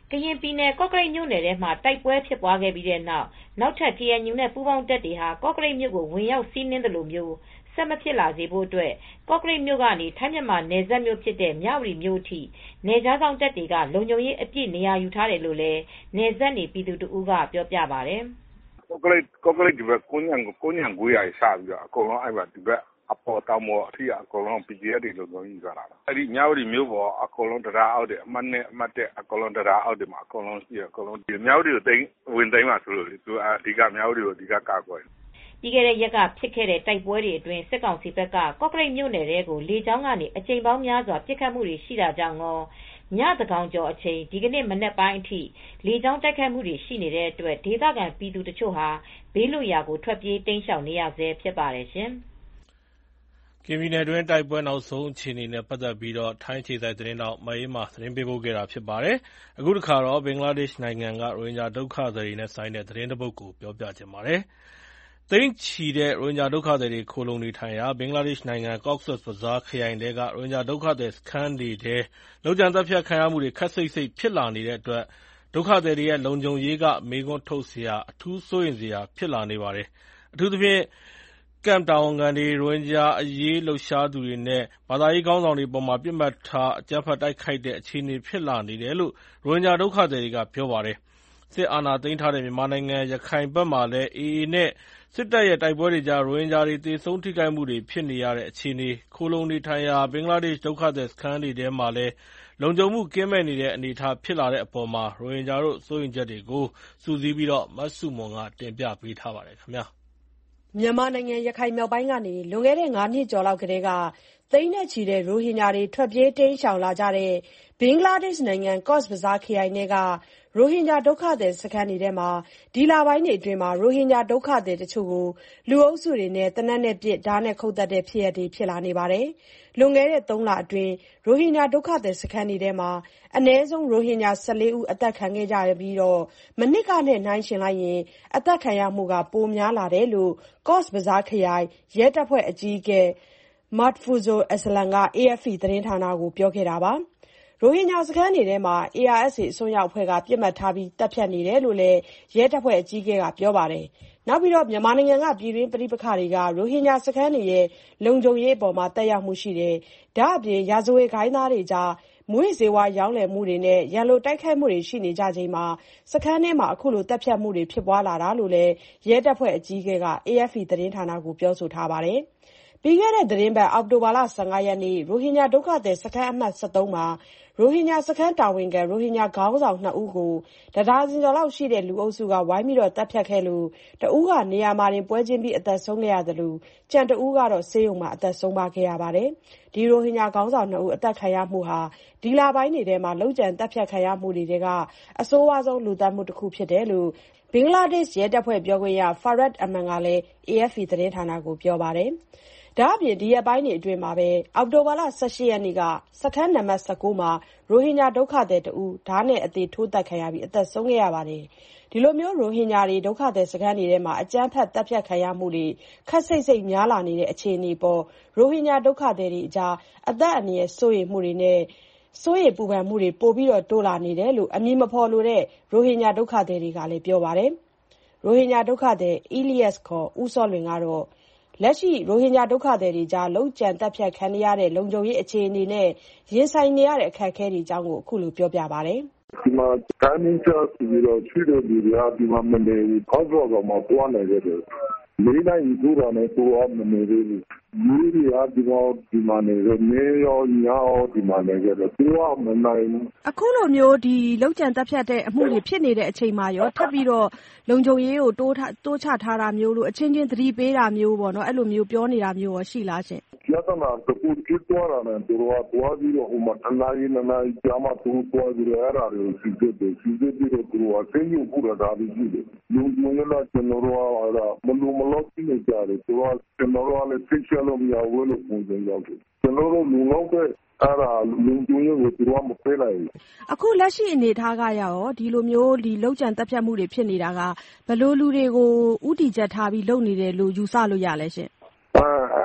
Speaker 7: ကရင်ပြည်နယ်ကော့ကရိတ်မြို့နယ်ထဲမှာတိုက်ပွဲဖြစ်ပွားခဲ့ပြီးတဲ့နောက်ထပ် KNU နဲ့ပူးပေါင်းတပ်တွေဟာကော့ကရိတ်မြို့ကိုဝင်ရောက်စီးနင်းသလိုမျိုးဆက်မဖြစ်လာစေဖို့အတွက်ကော့ကရိတ်မြို့ကနေထိုင်းမြန်မာနယ်စပ်မြို့ဖြစ်တဲ့မြဝတီမြို့ထိနယ်ခြားစောင့်တပ်တွေကလုံခြုံရေးအပြည့်နေရာယူထားတယ်လို့လည်းနယ်စပ်နေပြည်သူတဦးကပြောပြပါတယ်
Speaker 9: ။ကော့ကရိတ်ဒီဘက်ကိုညံကိုရစပြီးတော့အကုန်လုံးအဲ့ဘက်ဒီဘက်အပေါ်တောင်ပေါ်အထိအကုန်လုံး PDF တွေလုံခြုံရေးယူထားတာ။အဲ့ဒီမြဝတီမြို့ပေါ်အကုန်လုံးတရားအောက်တယ်အမှတ်နဲ့အမှတ်တဲ့အကုန်လုံးတရားအောက်တယ်မှာအကုန်လုံးရှိတယ်အကုန်လုံးဒီမြဝတီကိုဝင်သိမ်းမှာဆိုလို့သူအဓိကမြဝတီကိုအဓိကကာကွယ်
Speaker 7: ပြီးခဲ့တဲ့ရက်ကဖြစ်ခဲ့တဲ့တိုက်ပွဲတွေအတွင်းစစ်ကောင်စီဘက်ကကော့ကရိတ်မြို့နယ်ထဲကိုလေကြောင်းကနေအကြိမ်ပေါင်းများစွာပစ်ခတ်မှုတွေရှိတာကြောင့်ရောညသကောင်ကျော်အချိန်ဒီကနေ့မနက်ပိုင်းအထိလေကြောင်းတိုက်ခတ်မှုတွေရှိနေတဲ့အတွက်ဒေသခံပြည်သူတချို့ဟာဘေးလွတ်ရာကိုထွက်ပြေးတိမ်းရှောင်နေရဆဲဖြစ်ပါတယ်ရှင်
Speaker 2: ။ကရင်ပြည်နယ်တွင်းတိုက်ပွဲနောက်ဆုံးအခြေအနေနဲ့ပတ်သက်ပြီးထိုင်းအခြေစိုက်သတင်းတောက်မအေးမာသတင်းပေးပို့ခဲ့တာဖြစ်ပါတယ်။အခုတခါတော့ဘင်္ဂလားဒေ့ရှ်နိုင်ငံကရိုဟင်ဂျာဒုက္ခသည်တွေနဲ့ဆိုင်တဲ့သတင်းတစ်ပုဒ်ကိုပြောပြချင်ပါတယ်။သိန်းချီတဲ့ရိုဟင်ဂျာဒုက္ခသည်တွေခိုလှုံနေထိုင်ရာဘင်္ဂလားဒေ့ရှ်နိုင်ငံ Cox's Bazar ခရိုင်ထဲကရိုဟင်ဂျာဒုက္ခသည်စခန်းတွေထဲလုပ်ကြံသတ်ဖြတ်ခံရမှုတွေခပ်စိပ်စိပ်ဖြစ်လာနေတဲ့အတွက်ဒုက္ခသည်တွေရဲ့လုံခြုံရေးကမေးခွန်းထုတ်စရာအထူးစိုးရိမ်စရာဖြစ်လာနေပါတယ်။အထူးသဖြင့်ကမ်တာဝန်ခံတွေရိုဟင်ဂျာအရေးလှုပ်ရှားသူတွေနဲ့ဘာသာရေးခေါင်းဆောင်တွေအပေါ်မှာပြစ်မှတ်ထားအကြမ်းဖက်တိုက်ခိုက်တဲ့အခြေအနေဖြစ်လာနေတယ်လို့ရိုဟင်ဂျာဒုက္ခသည်တွေကပြောပါတယ်။စစ်အာဏာသိမ်းထားတဲ့မြန်မာနိုင်ငံရခိုင်ဘက်မှာလည်း AA နဲ့စစ်တပ်ရဲ့တိုက်ပွဲတွေကြားရိုဟင်ဂျာတွေသေဆုံးထိခိုက်မှုတွေဖြစ်နေရတဲ့အခြေအနေခိုလှုံနေထိုင်ရာဘင်္ဂလားဒေ့ရှ်ဒုက္ခသည်စခန်းတွေထဲမှာလည်းလုံခြုံမှုကင်းမဲ့နေတဲ့အနေအထားဖြစ်လာတဲ့အပေါ်မှာရိုဟင်ဂျာတို့စိုးရိမ်ချက်တွေကိုစုစည်းပြီးမဆုမွန်ကတင်ပြပေးထားပါတယ်ခင်ဗျာ
Speaker 10: ။မြန်မာနိုင်ငံရခိုင်မြောက်ပိုင်းကနေလွန်ခဲ့တဲ့9နှစ်ကျော်လောက်ကတည်းကသိန်းနဲ့ချီတဲ့ရိုဟင်ဂျာတွေထွက်ပြေးတိမ်းရှောင်လာကြတဲ့ဘင်္ဂလားဒေ့ရှ်နိုင်ငံ Cox's Bazar ခရိုင်ထဲကရိုဟင်ဂျာဒုက္ခသည်စခန်းတွေထဲမှာဒီလပိုင်းတွေအတွင်းရိုဟင်ဂျာဒုက္ခသည်တချို့ကိုလူအုပ်စုတွေနဲ့သေနတ်နဲ့ပစ်ဓားနဲ့ခုတ်သတ်တဲ့ဖြစ်ရပ်တွေဖြစ်လာနေပါတယ်။လွန်ခဲ့တဲ့3လအတွင်းရိုဟင်ဂျာဒုက္ခသည်စခန်းတွေထဲမှာအနည်းဆုံးရိုဟင်ဂျာ14ဦးအသက်ခံခဲ့ကြရပြီးမနှစ်ကနဲ့နှိုင်းယှဉ်လိုက်ရင်အသက်ခံရမှုကပိုများလာတယ်လို့ Cox's Bazar ခရိုင်ရဲတပ်ဖွဲ့အကြီးအကဲMahfuzul Aslam က AFP သတင်းဌာနကိုပြောခဲ့တာပါ။ရိုဟင်ဂျာစခန်းတွေထဲမှာ ARSA အစွန်းရောက်အဖွဲ့ကပစ်မှတ်ထားပြီးတပ်ဖြတ်နေတယ်လို့လည်းရဲတပ်ဖွဲ့အကြီးအကဲကပြောပါတယ်။နောက်ပြီးမြန်မာနိုင်ငံကပြည်တွင်းပဋိပက္ခတွေကရိုဟင်ဂျာစခန်းတွေရဲ့လုံခြုံရေးအပေါ်မှာသက်ရောက်မှုရှိတယ်။ဒါ့အပြင်ရာဇဝတ်ဂိုဏ်းသားတွေကြားမူးယစ်ဆေးဝါးရောင်းလည်မှုတွေနဲ့ရန်လိုတိုက်ခိုက်မှုတွေရှိနေကြချိန်မှာစခန်းထဲမှာအခုလိုတပ်ဖြတ်မှုတွေဖြစ်ပွားလာတာလို့လည်းရဲတပ်ဖွဲ့အကြီးအကဲက AFP သတင်းဌာနကိုပြောဆိုထားပါတယ်။ပြီးခဲ့တဲ့သတင်းပတ်အောက်တိုဘာလ15ရက်နေ့ရိုဟင်ဂျာဒုက္ခသည်စခန်းအမှတ်73မှာရိုဟင်ဂျာစခန်းတာဝန်ခံရိုဟင်ဂျာခေါင်းဆောင်2ဦးကိုတဒါဇင်ကျော်လောက်ရှိတဲ့လူအုပ်စုကဝိုင်းပြီးတပ်ဖြတ်ခဲ့လို့တဦးကနေရာမှာတင်ပွဲချင်းပြီးအသက်ဆုံးခဲ့ရသလိုကြံတဦးကတော့ဆေးရုံမှာအသက်ဆုံးပါခဲ့ရပါတယ်။ဒီရိုဟင်ဂျာခေါင်းဆောင်2ဦးအသက်ခံရမှုဟာဒီလပိုင်းတွေထဲမှာလုံခြံတပ်ဖြတ်ခံရမှုတွေကအဆိုးဝါးဆုံးလူသတ်မှုတစ်ခုဖြစ်တယ်လို့ဘင်္ဂလားဒေ့ရှ်ရဲတပ်ဖွဲ့ပြောခွင့်ရ Farad Aman ကလည်း AFP သတင်းဌာနကိုပြောပါတယ်။ဒါအပြင်ဒီရက်ပိုင်းတွေအတွင်းမှာပဲအောက်တိုဘာလ18ရက်နေ့ကစခန်းနံပါတ်19မှာရိုဟင်ဂျာဒုက္ခသည်တဦးဓားနဲ့အသေးထိုးတက်ခံရပြီးအသက်ဆုံးခဲ့ရပါတယ်။ဒီလိုမျိုးရိုဟင်ဂျာတွေဒုက္ခသည်စခန်းတွေထဲမှာအကြမ်းဖက်တပ်ဖြတ်ခံရမှုတွေခက်စိတ်စိတ်များလာနေတဲ့အခြေအနေပေါ်ရိုဟင်ဂျာဒုက္ခသည်တွေအကြားအသက်အန္တရာယ်စိုးရိမ်မှုတွေနဲ့စိုးရိမ်ပူပန်မှုတွေပိုပြီးတိုးလာနေတယ်လို့အမည်မဖော်လိုတဲ့ရိုဟင်ဂျာဒုက္ခသည်တွေကလည်းပြောပါတယ်။ရိုဟင်ဂျာဒုက္ခသည် Elias ခေါ်ဦးစောလွင်ကတော့လက်ရှိရိုဟင်ဂျာဒုက္ခသည်တွေကြားလုံခြံတပ်ဖြတ်ခံရတဲ့လုံခြုံရေးအခြေအနေနဲ့ရင်ဆိုင်နေရတဲ့အခက်အခဲတွေအကြောင်းကိုအခုလိုပြောပြပါတယ်
Speaker 9: ။ဒီမှာတိုင်းချပြီးတော့ချွေးတဲ့လူတွေကဒီမှာမနေဘူး။ခေါက်တော့မှတွားနေကြတယ်။လေးတိုင်းယူတာနဲ့တွားမနေသေးဘူး။လူတွေကဒီမှာနေတယ်။နေရောညောဒီမှာနေကြတယ်။တွားမနိုင်ဘူး
Speaker 10: ။အခုလိုမျိုးဒီလုံခြံတပ်ဖြတ်တဲ့အမှုတွေဖြစ်နေတဲ့အချိန်မှာရောထပ်ပြီးတော့လုံခြုံရေးကိုတိုးချထားတာမျိုးလို့အချင်းချင်းသတိပေးတာမျိုးပေါ့နော်အဲ့လိုမျိုးပြောနေတာမျိုးရောရှိလားရှင်
Speaker 9: ။ပြဿနာတခုဖြစ်သွားတာနဲ့တို့ကတွားပြီးတော့ဟိုမှာတနားရီကြာမှသူတွားပြီးတော့အဲ့ဒါတွေကိုစီစစ်ပြီးတော့သူကသိယူဖို့တာပြီးကြည့်တယ်။လုံခြုံရေးကကျွန်တော်တို့ကမလို့နေကြတယ်သူကကျွန်တော်တို့လည်းသိချလို့မရဘူးလို့ပုံစံရောက်တယ်ကျွန်တော်တို့လူလောက်တဲ့အဲ့ဒါလုံခြုံရေးကိုသူကမပေးနိုင်ဘူး
Speaker 10: အခုလက်ရှိအနေအထားကရောဒီလိုမျိုးဒီလုံခြံတပ်ဖြတ်မှုတွေဖြစ်နေတာကဘယ်လိုလူတွေကိုဥတီချက်ထားပြီးလုပ်နေတယ်လို့ယူဆလို့ရလဲရှင်
Speaker 9: အဲ့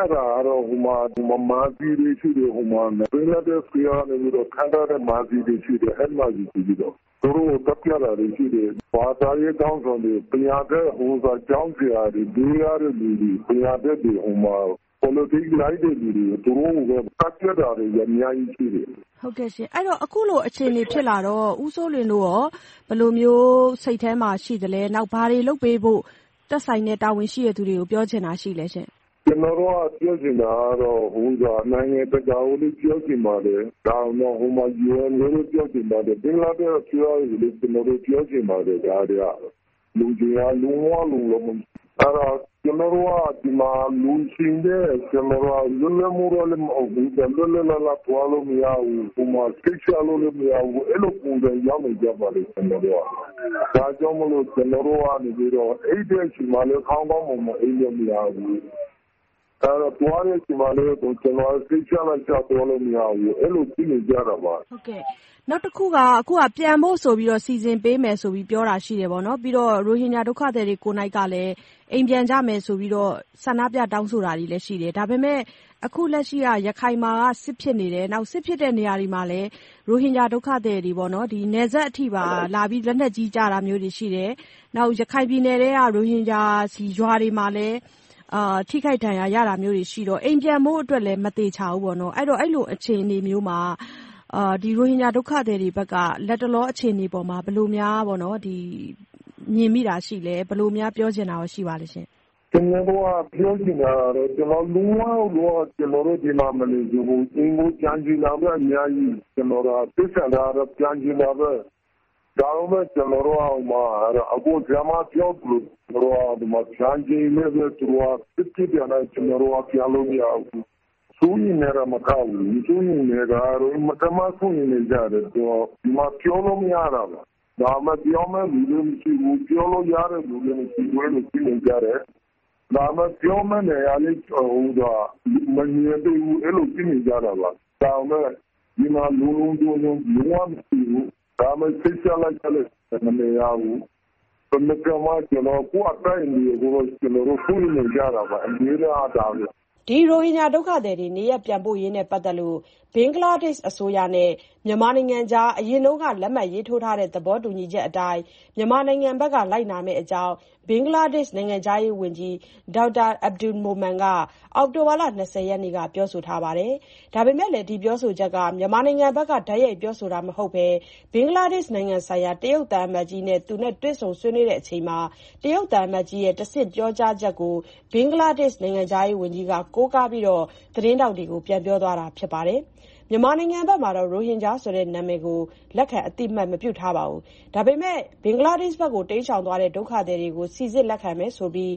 Speaker 9: အဲ့ဒါကတော့မာစီတွေရှိတယ်ဘင်္ဂလားဒေ့ရှ်ကနေပြီးတော့ခံထားတဲ့မာစီတွေရှိတယ်အဲ့မာစီပြီးတော့သူတို့တပ်ပြတာတွေရှိတယ်ဘာသာရေးကောင်းဆောင်တွေပညာတဲ့ကျောင်းဆရာတွေဒေးရတဲ့လူတွေပညာတဲ့တွေpolitics လိုက်တဲ့လူတွေသူတို့ကတပ်ပြတာတွေအများကြီးရှိတယ်
Speaker 10: ဟုတ်ကဲ့ရှင်အဲ့တော့အခုလိုအခြေအနေဖြစ်လာတော့ဦးစိုးလွင်တို့ရောဘယ်လိုမျိုးစိတ်ထဲမှာရှိသလဲနောက်ဘာတွေလုပ်ပေးဖို့တက်ဆိုင်တဲ့တာဝန်ရှိတဲ့သူတွေကိုပြောချင်တာရှိလဲရှင်
Speaker 9: ကျွန်တော်တို့ကပြောချင်တာကတော့နိုင်ငံတကာကိုလည်းပြောချင်ပါတယ်ဒါတော့UN လို့ပြောချင်ပါတယ်ဘင်္ဂလားဒေ့ရှ်ပြောရလို့ကျွန်တော်တို့ပြောချင်ပါတယ်ဒါတွေကလူကြီးအလုံးဝလုံးလုံးအဲ့တော့ကျွန်တော်တို့ကဒီမှာလူရှင်တဲ့ကျွန်တော်တို့လွတ်လပ်မှုတော့လည်းမဟုတ်ဘူးလွတ်လပ်လာပွားလို့မရဘူးစိတ်ချလို့လည်းမရဘူးအဲ့လိုပုံစံရောက်နေကြပါလေကျွန်တော်တို့ကဒါကြောင့်မလို့ကျွန်တော်တို့ကနေပြီးတော့အဲ့ဒီချိန်မှာလည်းခေါင်းကောင်းမအိမ်လို့မရဘူးအဲ့တော့တွားတဲ့ချိန်မှာလည်းကျွန်တော်စိတ်ချလိုက်ချတော့လို့မရဘူးအဲ့လိုသိနေကြတာပါ
Speaker 10: ဟုတ်ကဲ့နောက်တစ်ခုကအခုကပြန်ဖို့ဆိုပြီးတော့စီစဉ်ပေးမယ်ဆိုပြီးပြောတာရှိတယ်ပေါ့နော်ပြီးတော့ရိုဟင်ဂျာဒုက္ခသည်တွေကိုနိုင်ကလည်းအိမ်ပြန်ကြမယ်ဆိုပြီးတော့ဆန္ဒပြတောင်းဆိုတာတွေလည်းရှိတယ်ဒါပေမဲ့အခုလက်ရှိကရခိုင်မှာကစစ်ဖြစ်နေတယ်နောက်စစ်ဖြစ်တဲ့နေရာတွေမှာလည်းရိုဟင်ဂျာဒုက္ခသည်တွေပေါ့နော်ဒီနယ်စပ်အထိပါလာပြီးလက်နက်ကြီးကြတာမျိုးတွေရှိတယ်နောက်ရခိုင်ပြည်နယ်ထဲကရိုဟင်ဂျာစီရွာတွေမှာလည်းထိခိုက်ဒဏ်ရာရတာမျိုးတွေရှိတော့အိမ်ပြန်ဖို့အတွက်လည်းမသေချာဘူးပေါ့နော်အဲ့တော့အဲ့လိုအခြေအနေမျိုးမှာဒီရိုဟင်ဂျာဒုက္ခသည်တွေဘက်ကလက်တလောအခြေအနေပေါ်မှာဘယ်လိုများပေါ့နော်ဒီမြင်မိတာရှိလဲဘယ်လိုများပြောချင်တာရှိပါလဲရှင်
Speaker 9: ကျွန်တော်တို့ကပြောချင်တာတော့ကျွန်တော်လူဝါလို့ကျွန်တော်တို့ဒီမှာမနေဘူးအင်းကိုကြံကြလာပဲအများကြီးကျွန်တော်တို့သိစံတာတော့ကြံကြလာပဲဒါမှကျွန်တော်တို့အခုဂျာမပြောလို့ကျွန်တော်တို့မှာကြံကြလည်းပဲသူတို့စစ်စစ်ပြန်လာကျွန်တော်တို့ပြန်လို့မရဘူးသူရင်းနဲ့မကောက်ဘူးသူရင်းနဲ့ကတော့မတမဆုံးနေကြတယ်သူဒီမှာပြောလို့မရတာပါဒါမှပြောမယ်လူတွေမရှိဘူးပြောလို့ရတဲ့လူတွေမရှိဘူးလို့သိနေကြတယ်ဒါမှပြောမယ်နေရာလေးမမြင်သေးဘူးအဲ့လိုသိနေကြတာပါဒါမှဒီမှာလူလုံးမရှိဘူးဒါမှစိတ်ချလိုက်တယ်မနေရဘူးဘယ်ကမှကျွန်တော်ကိုအတိုင်းလေးကိုကျွန်တော်ဖုန်းနေကြတာပါအများအားဒါပဲ
Speaker 10: ဒီရိုဟင်ဂျာဒုက္ခသည်တွေနေရပ်ပြန်ပို့ရေးနဲ့ပတ်သက်လို့ဘင်္ဂလားဒေ့ရှ်အစိုးရနဲ့မြန်မာနိုင်ငံကြားအရင်တုန်းကလက်မှတ်ရေးထိုးထားတဲ့သဘောတူညီချက်အတိုင်းမြန်မာနိုင်ငံဘက်ကလိုက်နာမယ့်အကြောင်းဘင်္ဂလားဒေ့ရှ်နိုင်ငံခြားရေးဝန်ကြီးဒေါက်တာအဗ္ဒူမိုမန်ကအောက်တိုဘာလ20ရက်နေ့ကပြောဆိုထားပါတယ်။ဒါပေမဲ့လည်းဒီပြောဆိုချက်ကမြန်မာနိုင်ငံဘက်ကဓာတ်ရိုက်ပြောဆိုတာမဟုတ်ဘဲဘင်္ဂလားဒေ့ရှ်နိုင်ငံဆိုင်ရာတရုတ်သံအမတ်ကြီးနဲ့သူနဲ့တွေ့ဆုံဆွေးနွေးတဲ့အချိန်မှာတရုတ်သံအမတ်ကြီးရဲ့တဆင့်ပြောကြားချက်ကိုဘင်္ဂလားဒေ့ရှ်နိုင်ငံခြားရေးဝန်ကြီးကကိုးကားပြီးတော့သတင်းတောက်တွေကိုပြန်ပြောသွားတာဖြစ်ပါတယ်။မြန်မာနိုင်ငံဘက်မှာတော့ရိုဟင်ဂျာဆိုတဲ့နာမည်ကိုလက်ခံအသိအမှတ်မပြုထားပါဘူး။ဒါပေမဲ့ဘင်္ဂလားဒေ့ရှ်ဘက်ကိုတိမ်းရှောင်သွားတဲ့ဒုက္ခသည်တွေကိုစီစစ်လက်ခံမယ်ဆိုပြီး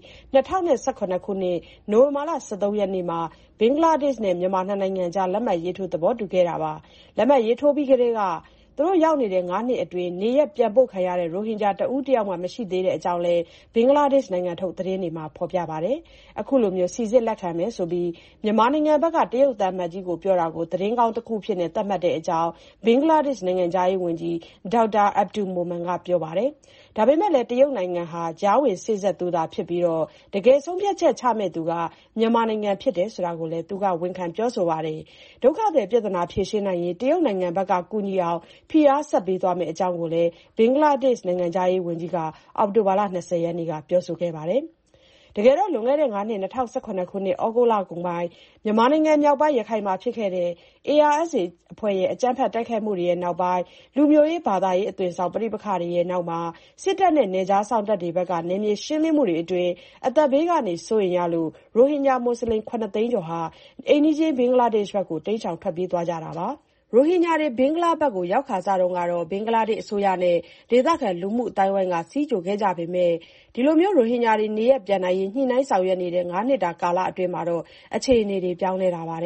Speaker 10: 2018ခုနှစ်နိုဝင်ဘာလ13ရက်နေ့မှာဘင်္ဂလားဒေ့ရှ်နဲ့မြန်မာနှစ်နိုင်ငံကြားလက်မှတ်ရေးထိုးသဘောတူခဲ့တာပါ။လက်မှတ်ရေးထိုးပြီးကတည်းကသူတို့ရောက်နေတဲ့9နှစ်အတွင်းနေရပ်ပြန်ပို့ခံရတဲ့ရိုဟင်ဂျာတဦးတယောက်မှမရှိသေးတဲ့အကြောင်းလည်းဘင်္ဂလားဒေ့ရှ်နိုင်ငံထုတ်သတင်းတွေမှာဖော်ပြပါတယ်။အခုလိုမျိုးစီစစ်လက်ခံမယ်ဆိုပြီးမြန်မာနိုင်ငံဘက်ကတရုတ်သံအမတ်ကြီးကိုပြောတာကိုသတင်းကောင်းတစ်ခုဖြစ်နေသတ်မှတ်တဲ့အကြောင်းဘင်္ဂလားဒေ့ရှ်နိုင်ငံခြားရေးဝန်ကြီးဒေါက်တာအဗ္ဒူမိုမန်ကပြောပါတယ်။ဒါပေမဲ့လည်းတရုတ်နိုင်ငံဟာကြားဝင်စေ့စပ်သူသာဖြစ်ပြီးတော့တကယ်ဆုံးဖြတ်ချက်ချမဲ့သူကမြန်မာနိုင်ငံဖြစ်တယ်ဆိုတာကိုလည်းသူကဝန်ခံပြောဆိုပါတယ်။ဒုက္ခသည်ပြဿနာဖြေရှင်းနိုင်ရင်တရုတ်နိုင်ငံဘက်ကကူညီအောင်ဖိအားဆက်ပေးသွားမယ့်အကြောင်းကိုလည်းဘင်္ဂလားဒေ့ရှ်နိုင်ငံခြားရေးဝန်ကြီးကအောက်တိုဘာလ20ရက်နေ့ကပြောဆိုခဲ့ပါတယ်။တကယ်တော့လွန်ခဲ့တဲ့9နှစ်2018ခုနှစ်ဩဂုတ်လကုန်ပိုင်းမြန်မာနိုင်ငံမြောက်ပိုင်းရခိုင်မှာဖြစ်ခဲ့တဲ့ ARSA အဖွဲ့ရဲ့အကြမ်းဖက်တိုက်ခိုက်မှုတွေရဲ့နောက်ပိုင်းလူမျိုးရေးဘာသာရေးအသွင်ဆောင်ပဋိပက္ခတွေရဲ့နောက်မှာစစ်တပ်နဲ့နယ်ခြားစောင့်တပ်တွေဘက်ကနေမြေရှင်းလင်းမှုတွေအတွင်းအသက်ဘေးကနေစိုးရိမ်ရလို့ရိုဟင်ဂျာမွတ်စလင်9သိန်းကျော်ဟာအိမ်နီးချင်းဘင်္ဂလားဒေ့ရှ်ဘက်ကိုတိမ်းရှောင်ထွက်ပြေးသွားကြတာပါ။ရိုဟင်ဂျာတွေဘင်္ဂလားဘက်ကိုရောက်ခါစတုန်းကတော့ဘင်္ဂလားဒေ့ရှ်အစိုးရနဲ့ဒေသခံလူမှုအသိုင်းအဝိုင်းကစီးကြိုခဲ့ကြပေမဲ့ဒီလိုမျိုးရိုဟင်ဂျာတွေနေရပ်ပြန်နိုင်ရေးညှိနှိုင်းဆောင်ရွက်နေတဲ့9နှစ်တာကာလအတွင်းမှာတော့အခြေအနေတွေပြောင်းလဲလာပါတယ်။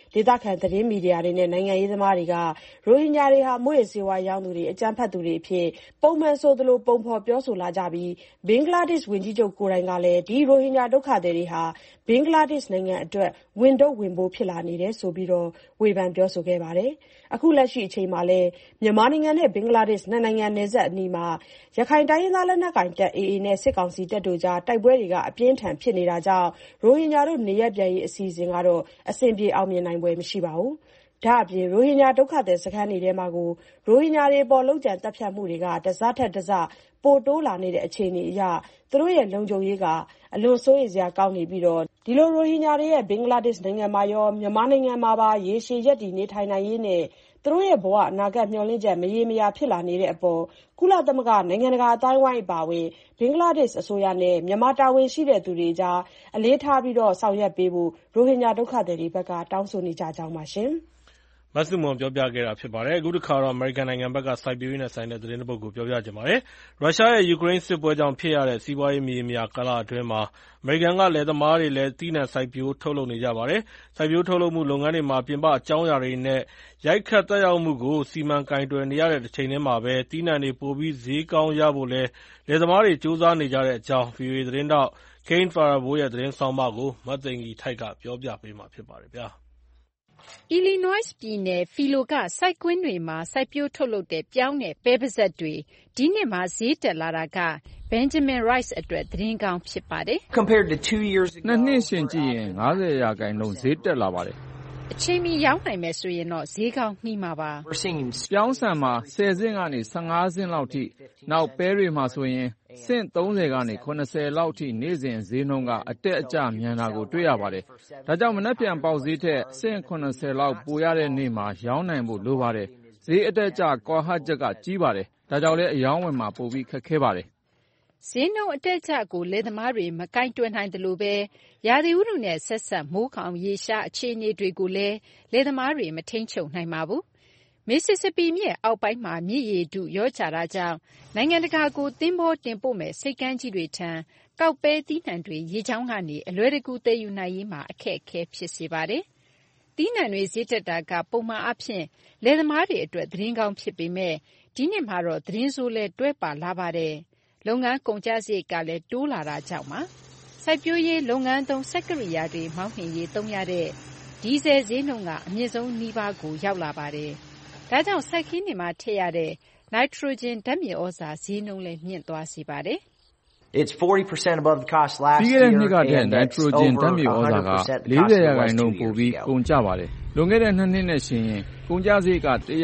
Speaker 10: ဒေသခံသတင်းမီဒီယာတွေနဲ့နိုင်ငံရေးသမားတွေကရိုဟင်ဂျာတွေဟာမူးယစ်ဆေးဝါးရောင်းသူတွေအကြမ်းဖက်သူတွေအဖြစ်ပုံမှန်ဆိုသလိုပုံဖော်ပြောဆိုလာကြပြီးဘင်္ဂလားဒေ့ရှ်ဝန်ကြီးချုပ်ကိုယ်တိုင်ကလည်းဒီရိုဟင်ဂျာဒုက္ခသည်တွေဟာဘင်္ဂလားဒေ့ရှ်နိုင်ငံအတွက်ဝန်ထုတ်ဝန်ပိုးဖြစ်လာနေတယ်ဆိုပြီးဝေဖန်ပြောဆိုခဲ့ပါတယ်။အခုလက်ရှိအချိန်မှာလည်းမြန်မာနိုင်ငံနဲ့ဘင်္ဂလားဒေ့ရှ်နှစ်နိုင်ငံနယ်စပ်အနီးမှာရခိုင်တိုင်းရင်းသားလက်နက်ကိုင်တပ် AA နဲ့စစ်ကောင်စီတပ်တို့ကြားတိုက်ပွဲတွေကအပြင်းထန်ဖြစ်နေတာကြောင့်ရိုဟင်ဂျာတို့နေရပ်ပြန်ရေးအစီအစဉ်ကတော့အဆင်ပြေအောင်မြင်နိုင်ပွဲမရှိပါဘူး။ဒါ့အပြင်ရိုဟင်ဂျာဒုက္ခသည်စခန်းတွေထဲမှာကိုရိုဟင်ဂျာတွေပေါ်လုပ်ကြံသတ်ဖြတ်မှုတွေကတစထက်တစပိုတိုးလာနေတဲ့အခြေအနေအရသူတို့ရဲ့လုံခြုံရေးကအလွန်စိုးရိမ်စရာကောင်းနေပြီးဒီလိုရိုဟင်ဂျာတွေရဲ့ဘင်္ဂလားဒေ့ရှ်နိုင်ငံမှာရောမြန်မာနိုင်ငံမှာပါရေရှည်ရပ်တည်နေထိုင်နိုင်ရေးနဲ့သူတို့ရဲ့ဘဝအနာဂတ်မျှော်လင့်ချက်မရေမရာဖြစ်လာနေတဲ့အပေါ်ကုလသမဂ္ဂနိုင်ငံတကာအသိုင်းအဝိုင်းအပါအဝင်ဘင်္ဂလားဒေ့ရှ်အစိုးရနဲ့မြန်မာတာဝန်ရှိတဲ့သူတွေကြားအလေးထားပြီးဆောင်ရွက်ပေးဖို့ရိုဟင်ဂျာဒုက္ခသည်တွေဘက်ကတောင်းဆိုနေကြကြောင်းပါရှင်။
Speaker 2: မဆုမွန်ပြောပြခဲ့တာဖြစ်ပါတယ်။အခုတစ်ခါတော့အမေရိကန်နိုင်ငံဘက်ကစိုက်ပျိုးရေးနဲ့ဆိုင်တဲ့သတင်းတစ်ပုဒ်ကိုပြောပြချင်ပါတယ်။ရုရှားရဲ့ယူကရိန်းစစ်ပွဲကြောင့်ဖြစ်ရတဲ့စီးပွားရေးမရေမရာကာလအတွင်းမှာအမေရိကန်ကလယ်သမားတွေလည်းသီးနှံစိုက်ပျိုးထုတ်လုပ်နေကြပါတယ်။စိုက်ပျိုးထုတ်လုပ်မှုလုပ်ငန်းတွေမှာပြင်ပအကြောင်းအရာတွေနဲ့ရိုက်ခတ်သက်ရောက်မှုကိုစီမံကိုင်တွယ်နေရတဲ့တစ်ချိန်တည်းမှာပဲသီးနှံတွေပိုပြီးဈေးကောင်းရဖို့လည်းလယ်သမားတွေကြိုးစားနေကြတဲ့အကြောင်း VOA သတင်းထောက် Kane Faribault ရဲ့သတင်းဆောင်းပါးကိုမသိင်္ဂီထိုက်ကပြောပြပေးမှာဖြစ်ပါတယ်ဗျာ။
Speaker 11: Illinois ပြည်နယ် Philo ကစိုက်ကွင်းတွေမှာစိုက်ပျိုးထုတ်လုပ်တဲ့ပြောင်းနဲ့ပဲပိစပ်တွေဒီနှစ်မှာဈေးတက်လာတာက Benjamin Rice အတွက်သတင်းကောင်းဖြစ်ပါတယ်။
Speaker 12: 2 နှစ်ရှင်ကြည့်ရင် 50% ဈေးတက်လာပါတယ်
Speaker 11: ။အချိန်မီရောင်းနိုင်မယ်ဆိုရင်တော့ဈေးကောင်းနှီးမှာပါ
Speaker 12: ။ပြောင်းဆန်မှာ10ဆင့်ကနေ15ဆင့်လောက်ထိနောက်ပဲတွေမှာဆိုရင်ဆင့်30ကနေ80လောက်ထိနေ့စဉ်ဈေးနှုန်းကအတက်အကျမြန်တာကိုတွေ့ရပါတယ်။ဒါကြောင့်မနက်ဖြန်ပေါက်ဈေးထက်ဆင့်80လောက်ပိုရတဲ့နေ့မှာရောင်းနိုင်ဖို့လိုပါတယ်။ဈေးအတက်အကျကွာဟချက်ကကြီးပါတယ်။ဒါကြောင့်လည်းအယောင်းဝယ်မှာပိုပြီးခက်ခဲပါတယ်။
Speaker 11: ဈေးနှုန်းအတက်အကျကိုလယ်သမားတွေမကိုင်တွယ်နိုင်သလိုပဲရာသီဥတုနဲ့ဆက်စပ်မိုးခေါင်ရေရှားအခြေအနေတွေကိုလည်းလယ်သမားတွေမထိန်းချုပ်နိုင်ပါဘူး။မစ္စစ္စပီမြစ်အောက်ပိုင်းမှာမြစ်ရေထုလျော့ကျတာကြောင့်နိုင်ငံတကာကိုသင်္ဘောတင်ပို့မဲ့ဆိပ်ကမ်းကြီးတွေထံကောက်ပဲသီးနှံတွေရေကြောင်းကနေအလွယ်တကူသယ်ယူနိုင်ရေးမှာအခက်အခဲဖြစ်စေပါတယ်။သီးနှံတွေဈေးတက်တာကပုံမှန်အားဖြင့်လယ်သမားတွေအတွက်သတင်းကောင်းဖြစ်ပေမဲ့ဒီနှစ်မှာတော့သတင်းဆိုးလည်းတွဲပါလာပါတယ်။လုပ်ငန်းကုန်ကျစရိတ်ကလည်းတိုးလာတာကြောင့်ပါ။စိုက်ပျိုးရေးလုပ်ငန်းသုံးစက်ကိရိယာတွေမောင်းနှင်ရေးသုံးရတဲ့ဒီဇယ်ဈေးနှုန်းကအမြင့်ဆုံးနီးပါးကိုရောက်လာပါတယ်။ဒါကြောင့်စိုက်ခင်းတွေမှာထည့်ရတဲ့နိုက်ထရိုဂျင်ဓာတ်မြေဩဇာဈေးနှုန်းလည်းမြင့်သွားစေပါတယ်။
Speaker 12: ပြီးခဲ့တဲ့နှစ်ကထက်နိုက်ထရိုဂျင်ဓာတ်မြေဩဇာက40% ပိုပြီးကုန်ကျပါတယ်။လွန်ခဲ့တဲ့2နှစ်နဲ့ယှဉ်ရင်ကုန်ကျစရိတ်က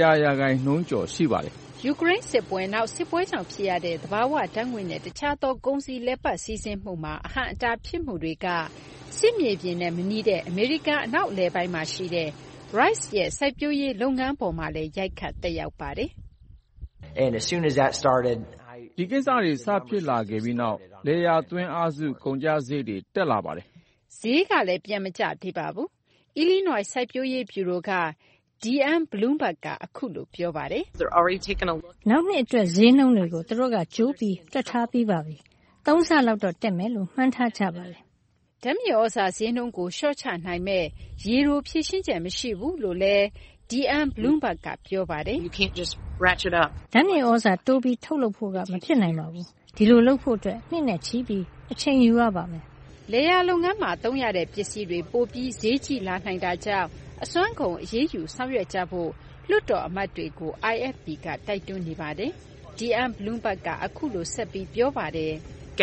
Speaker 12: 100% ကျော်ရှိပါတယ်
Speaker 11: ။ယူကရိန်းစစ်ပွဲနောက်စစ်ပွဲကြောင့်ဖြစ်ရတဲ့သဘာဝဓာတ်ငွေ့နဲ့တခြားသောကုန်စည်လည်ပတ်စီးဆင်းမှုမှာအဟန့်အတားဖြစ်မှုတွေကစစ်မြေပြင်နဲ့မနီးတဲ့အမေရိကန်အနောက်အလယ်ပိုင်းမှာရှိတဲ့ Rice ရဲ့စိုက်ပျိုးရေးလုပ်ငန်းပေါ်မှာလည်းရိုက်ခတ်သက်ရောက်ပါတယ်
Speaker 12: ။ဒီကိစ္စတွေစဖြစ်လာခဲ့ပြီးနောက်လယ်ယာသွင်းအားစုကုန်ကျစရိတ်တွေတက်လာပါတယ်
Speaker 11: ။ဈေးကလည်းပြန်မကျသေးပါဘူး။ Illinois စိုက်ပျိုးရေးဗျူရိုကDeanne Bloomberg ကအခုလိုပြောပါတယ်
Speaker 13: ။နောက်နှစ်အတွက်ဈေးနှုန်းတွေကိုသူတို့ကကြိုးပြီးတွက်ထားပြီးပါပြီ။3ဆလောက်တော့တက်မယ်လို့မှန်းထားကြပါတယ်
Speaker 11: ။ဓာတ်မြေဩဇာဈေးနှုန်းကိုလျှော့ချနိုင်မဲ့ရေတိုဖြည့်ရှင်းချက်မရှိဘူးလို့လည်း Deanne Bloomberg ကပြောပါတယ်။
Speaker 13: ဓာတ်မြေဩဇာတိုးပြီးထုတ်လုပ်ဖို့ကမဖြစ်နိုင်ပါဘူး။ဒီလိုလုပ်ဖို့အတွက်နှစ်နဲ့ချီပြီးအချိန်ယူရပါမယ်
Speaker 11: ။လယ်ယာလုပ်ငန်းမှာသုံးရတဲ့ပစ္စည်းတွေပိုပြီးဈေးကြီးလာနိုင်တာကြောင့်အစွမ်းကုန်အရေးယူဆောင်ရွက်ကြဖို့လွှတ်တော်အမတ်တွေကို IFP ကတိုက်တွန်းနေပါတယ်။ Deanne Bloomberg ကအခုလိုဆက်ပြီးပြောပါတယ်။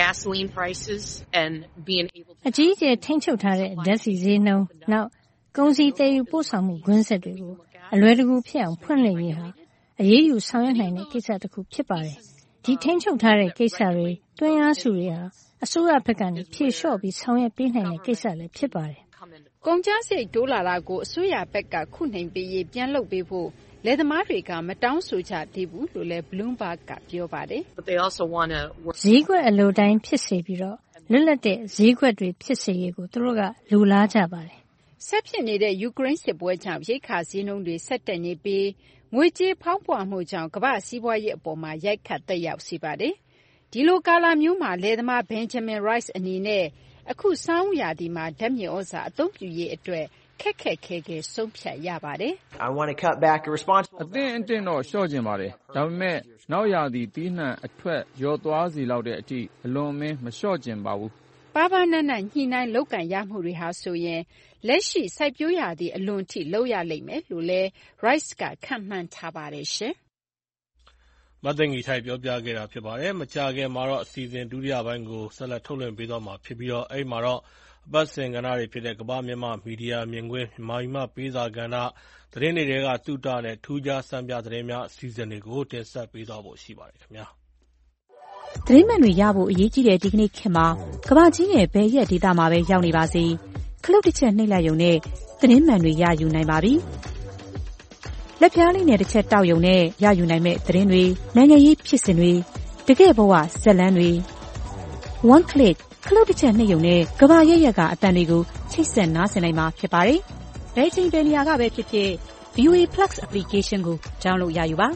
Speaker 13: အကြီးအကျယ်ထိန်းချုပ်ထားတဲ့ဓာတ်ဆီဈေးနှုန်းနောက်ကုန်စည်သယ်ယူပို့ဆောင်မှုကွင်းဆက်တွေကိုအလွယ်တကူဖြစ်အောင်ဖွင့်လှစ်ရေးဟာအရေးယူဆောင်ရွက်နိုင်တဲ့ကိစ္စတစ်ခုဖြစ်ပါတယ်။ဒီထိန်းချုပ်ထားတဲ့ကိစ္စတွေတွင်းအားစုတွေဟာအစိုးရဘက်ကနေဖြေလျှော့ပြီးဆောင်ရွက်ပေးနိုင်တဲ့ကိစ္စလည်းဖြစ်ပါတယ်
Speaker 11: ။ကုန်ကျစရိတ်တိုးလာတာကိုအစိုးရဘက်ကခုနှိမ်ပေးရေးပြန်လုပ်ပေးဖို့လယ်သမားတွေကမတောင်းဆိုကြသေးဘူးလို့လည်း Bloomberg ကပြောပါတယ်
Speaker 13: ။ဈေးကွက်အလိုတိုင်းဖြစ်စေပြီးတော့လွတ်လပ်တဲ့ဈေးကွက်တွေဖြစ်စေရေးကိုသူတို့ကလိုလားကြပါတယ်
Speaker 11: ။ဆက်ဖြစ်နေတဲ့ယူကရိန်းစစ်ပွဲကြောင့်ရိက္ခာဈေးနှုန်းတွေဆက်တက်နေပြီးငွေကြေးဖောင်းပွမှုကြောင့်ကမ္ဘာ့စီးပွားရေးအပေါ်မှာရိုက်ခတ်သက်ရောက်စေပါတယ်။ဒီလိုကာလမျိုးမှာလယ်သမား Benjamin Rice အနေနဲ့အခုဆောင်းရာသီမှာဓာတ်မြေဩဇာအသုံးပြုရေးအတွက်ခခက်ခက်ခဲခဲဆုံးဖြတ်ရပါတယ်။
Speaker 12: I want to cut back a response အသင့်အင့်တော့လျှော့ကျင်ပါတယ်ဒါပေမဲ့နောက်ရာသီသီးနှံအထွက်ရောသွားစီလောက်တဲ့အထိအလွန်မင်းမလျှော့ကျင်ပါဘူး
Speaker 11: ပါပါနတ်နတ်ညှိနှိုင်းလုပ်ကံရမှုတွေဟာဆိုရင်လက်ရှိစိုက်ပျိုးရာသီအလွန်ထိလုပ်ရလိမ့်မယ်လို့လဲ Rice ကခန့်မှန်းထားပါတယ်ရှင်
Speaker 2: မသိငီထိုက်ပြောပြခဲ့တာဖြစ်ပါတယ်မကြာခင်မှာတော့အစီအစဉ်ဒုတိယပိုင်းကိုဆက်လက်ထုတ်လွှင့်ပေးသွားမှာဖြစ်ပြီးတော့အဲ့မှာတော့အပတ်စဉ်ကဏ္ဍတွေဖြစ်တဲ့ကမ္ဘာမြန်မာမီဒီယာမြင်ကွင်းမြန်မာပြည်မှပေးစာကဏ္ဍသတင်းတွေကတုတနဲ့ထူးခြားစံပြသတင်းများအစီအစဉ်တွေကိုတင်ဆက်ပေးသွားဖို့ရှိပါတယ်ခင်ဗျာ
Speaker 14: သတင်းမှန်တွေရဖို့အရေးကြီးတဲ့ဒီကနေ့ခေတ်မှာကမ္ဘာကြီးရဲ့ဘယ်ရက်ဒေသမှာပဲရောက်နေပါစေခလုတ်တစ်ချက်နှိပ်လိုက်ရုံနဲ့သတင်းမှန်တွေရယူနိုင်ပါပြီလက်ဖြားလေးနဲ့တစ်ချက်တောက်ရုံနဲ့ရယူနိုင်မဲ့သတင်းတွေနိုင်ငံရေးဖြစ်စဉ်တွေတကယ့်ဘဝဇာတ်လမ်းတွေ one click ခလုတ်တစ်ချက်နှိပ်ရုံနဲ့ကမ္ဘာရဲ့ရက်ကအတန်တွေကိုချိတ်ဆက်နားဆင်နိုင်မှာဖြစ်ပါတယ်ဘယ်ချိန်ဘယ်နေရာကပဲဖြစ်ဖြစ် VOA Plus application ကို download ရယူပါ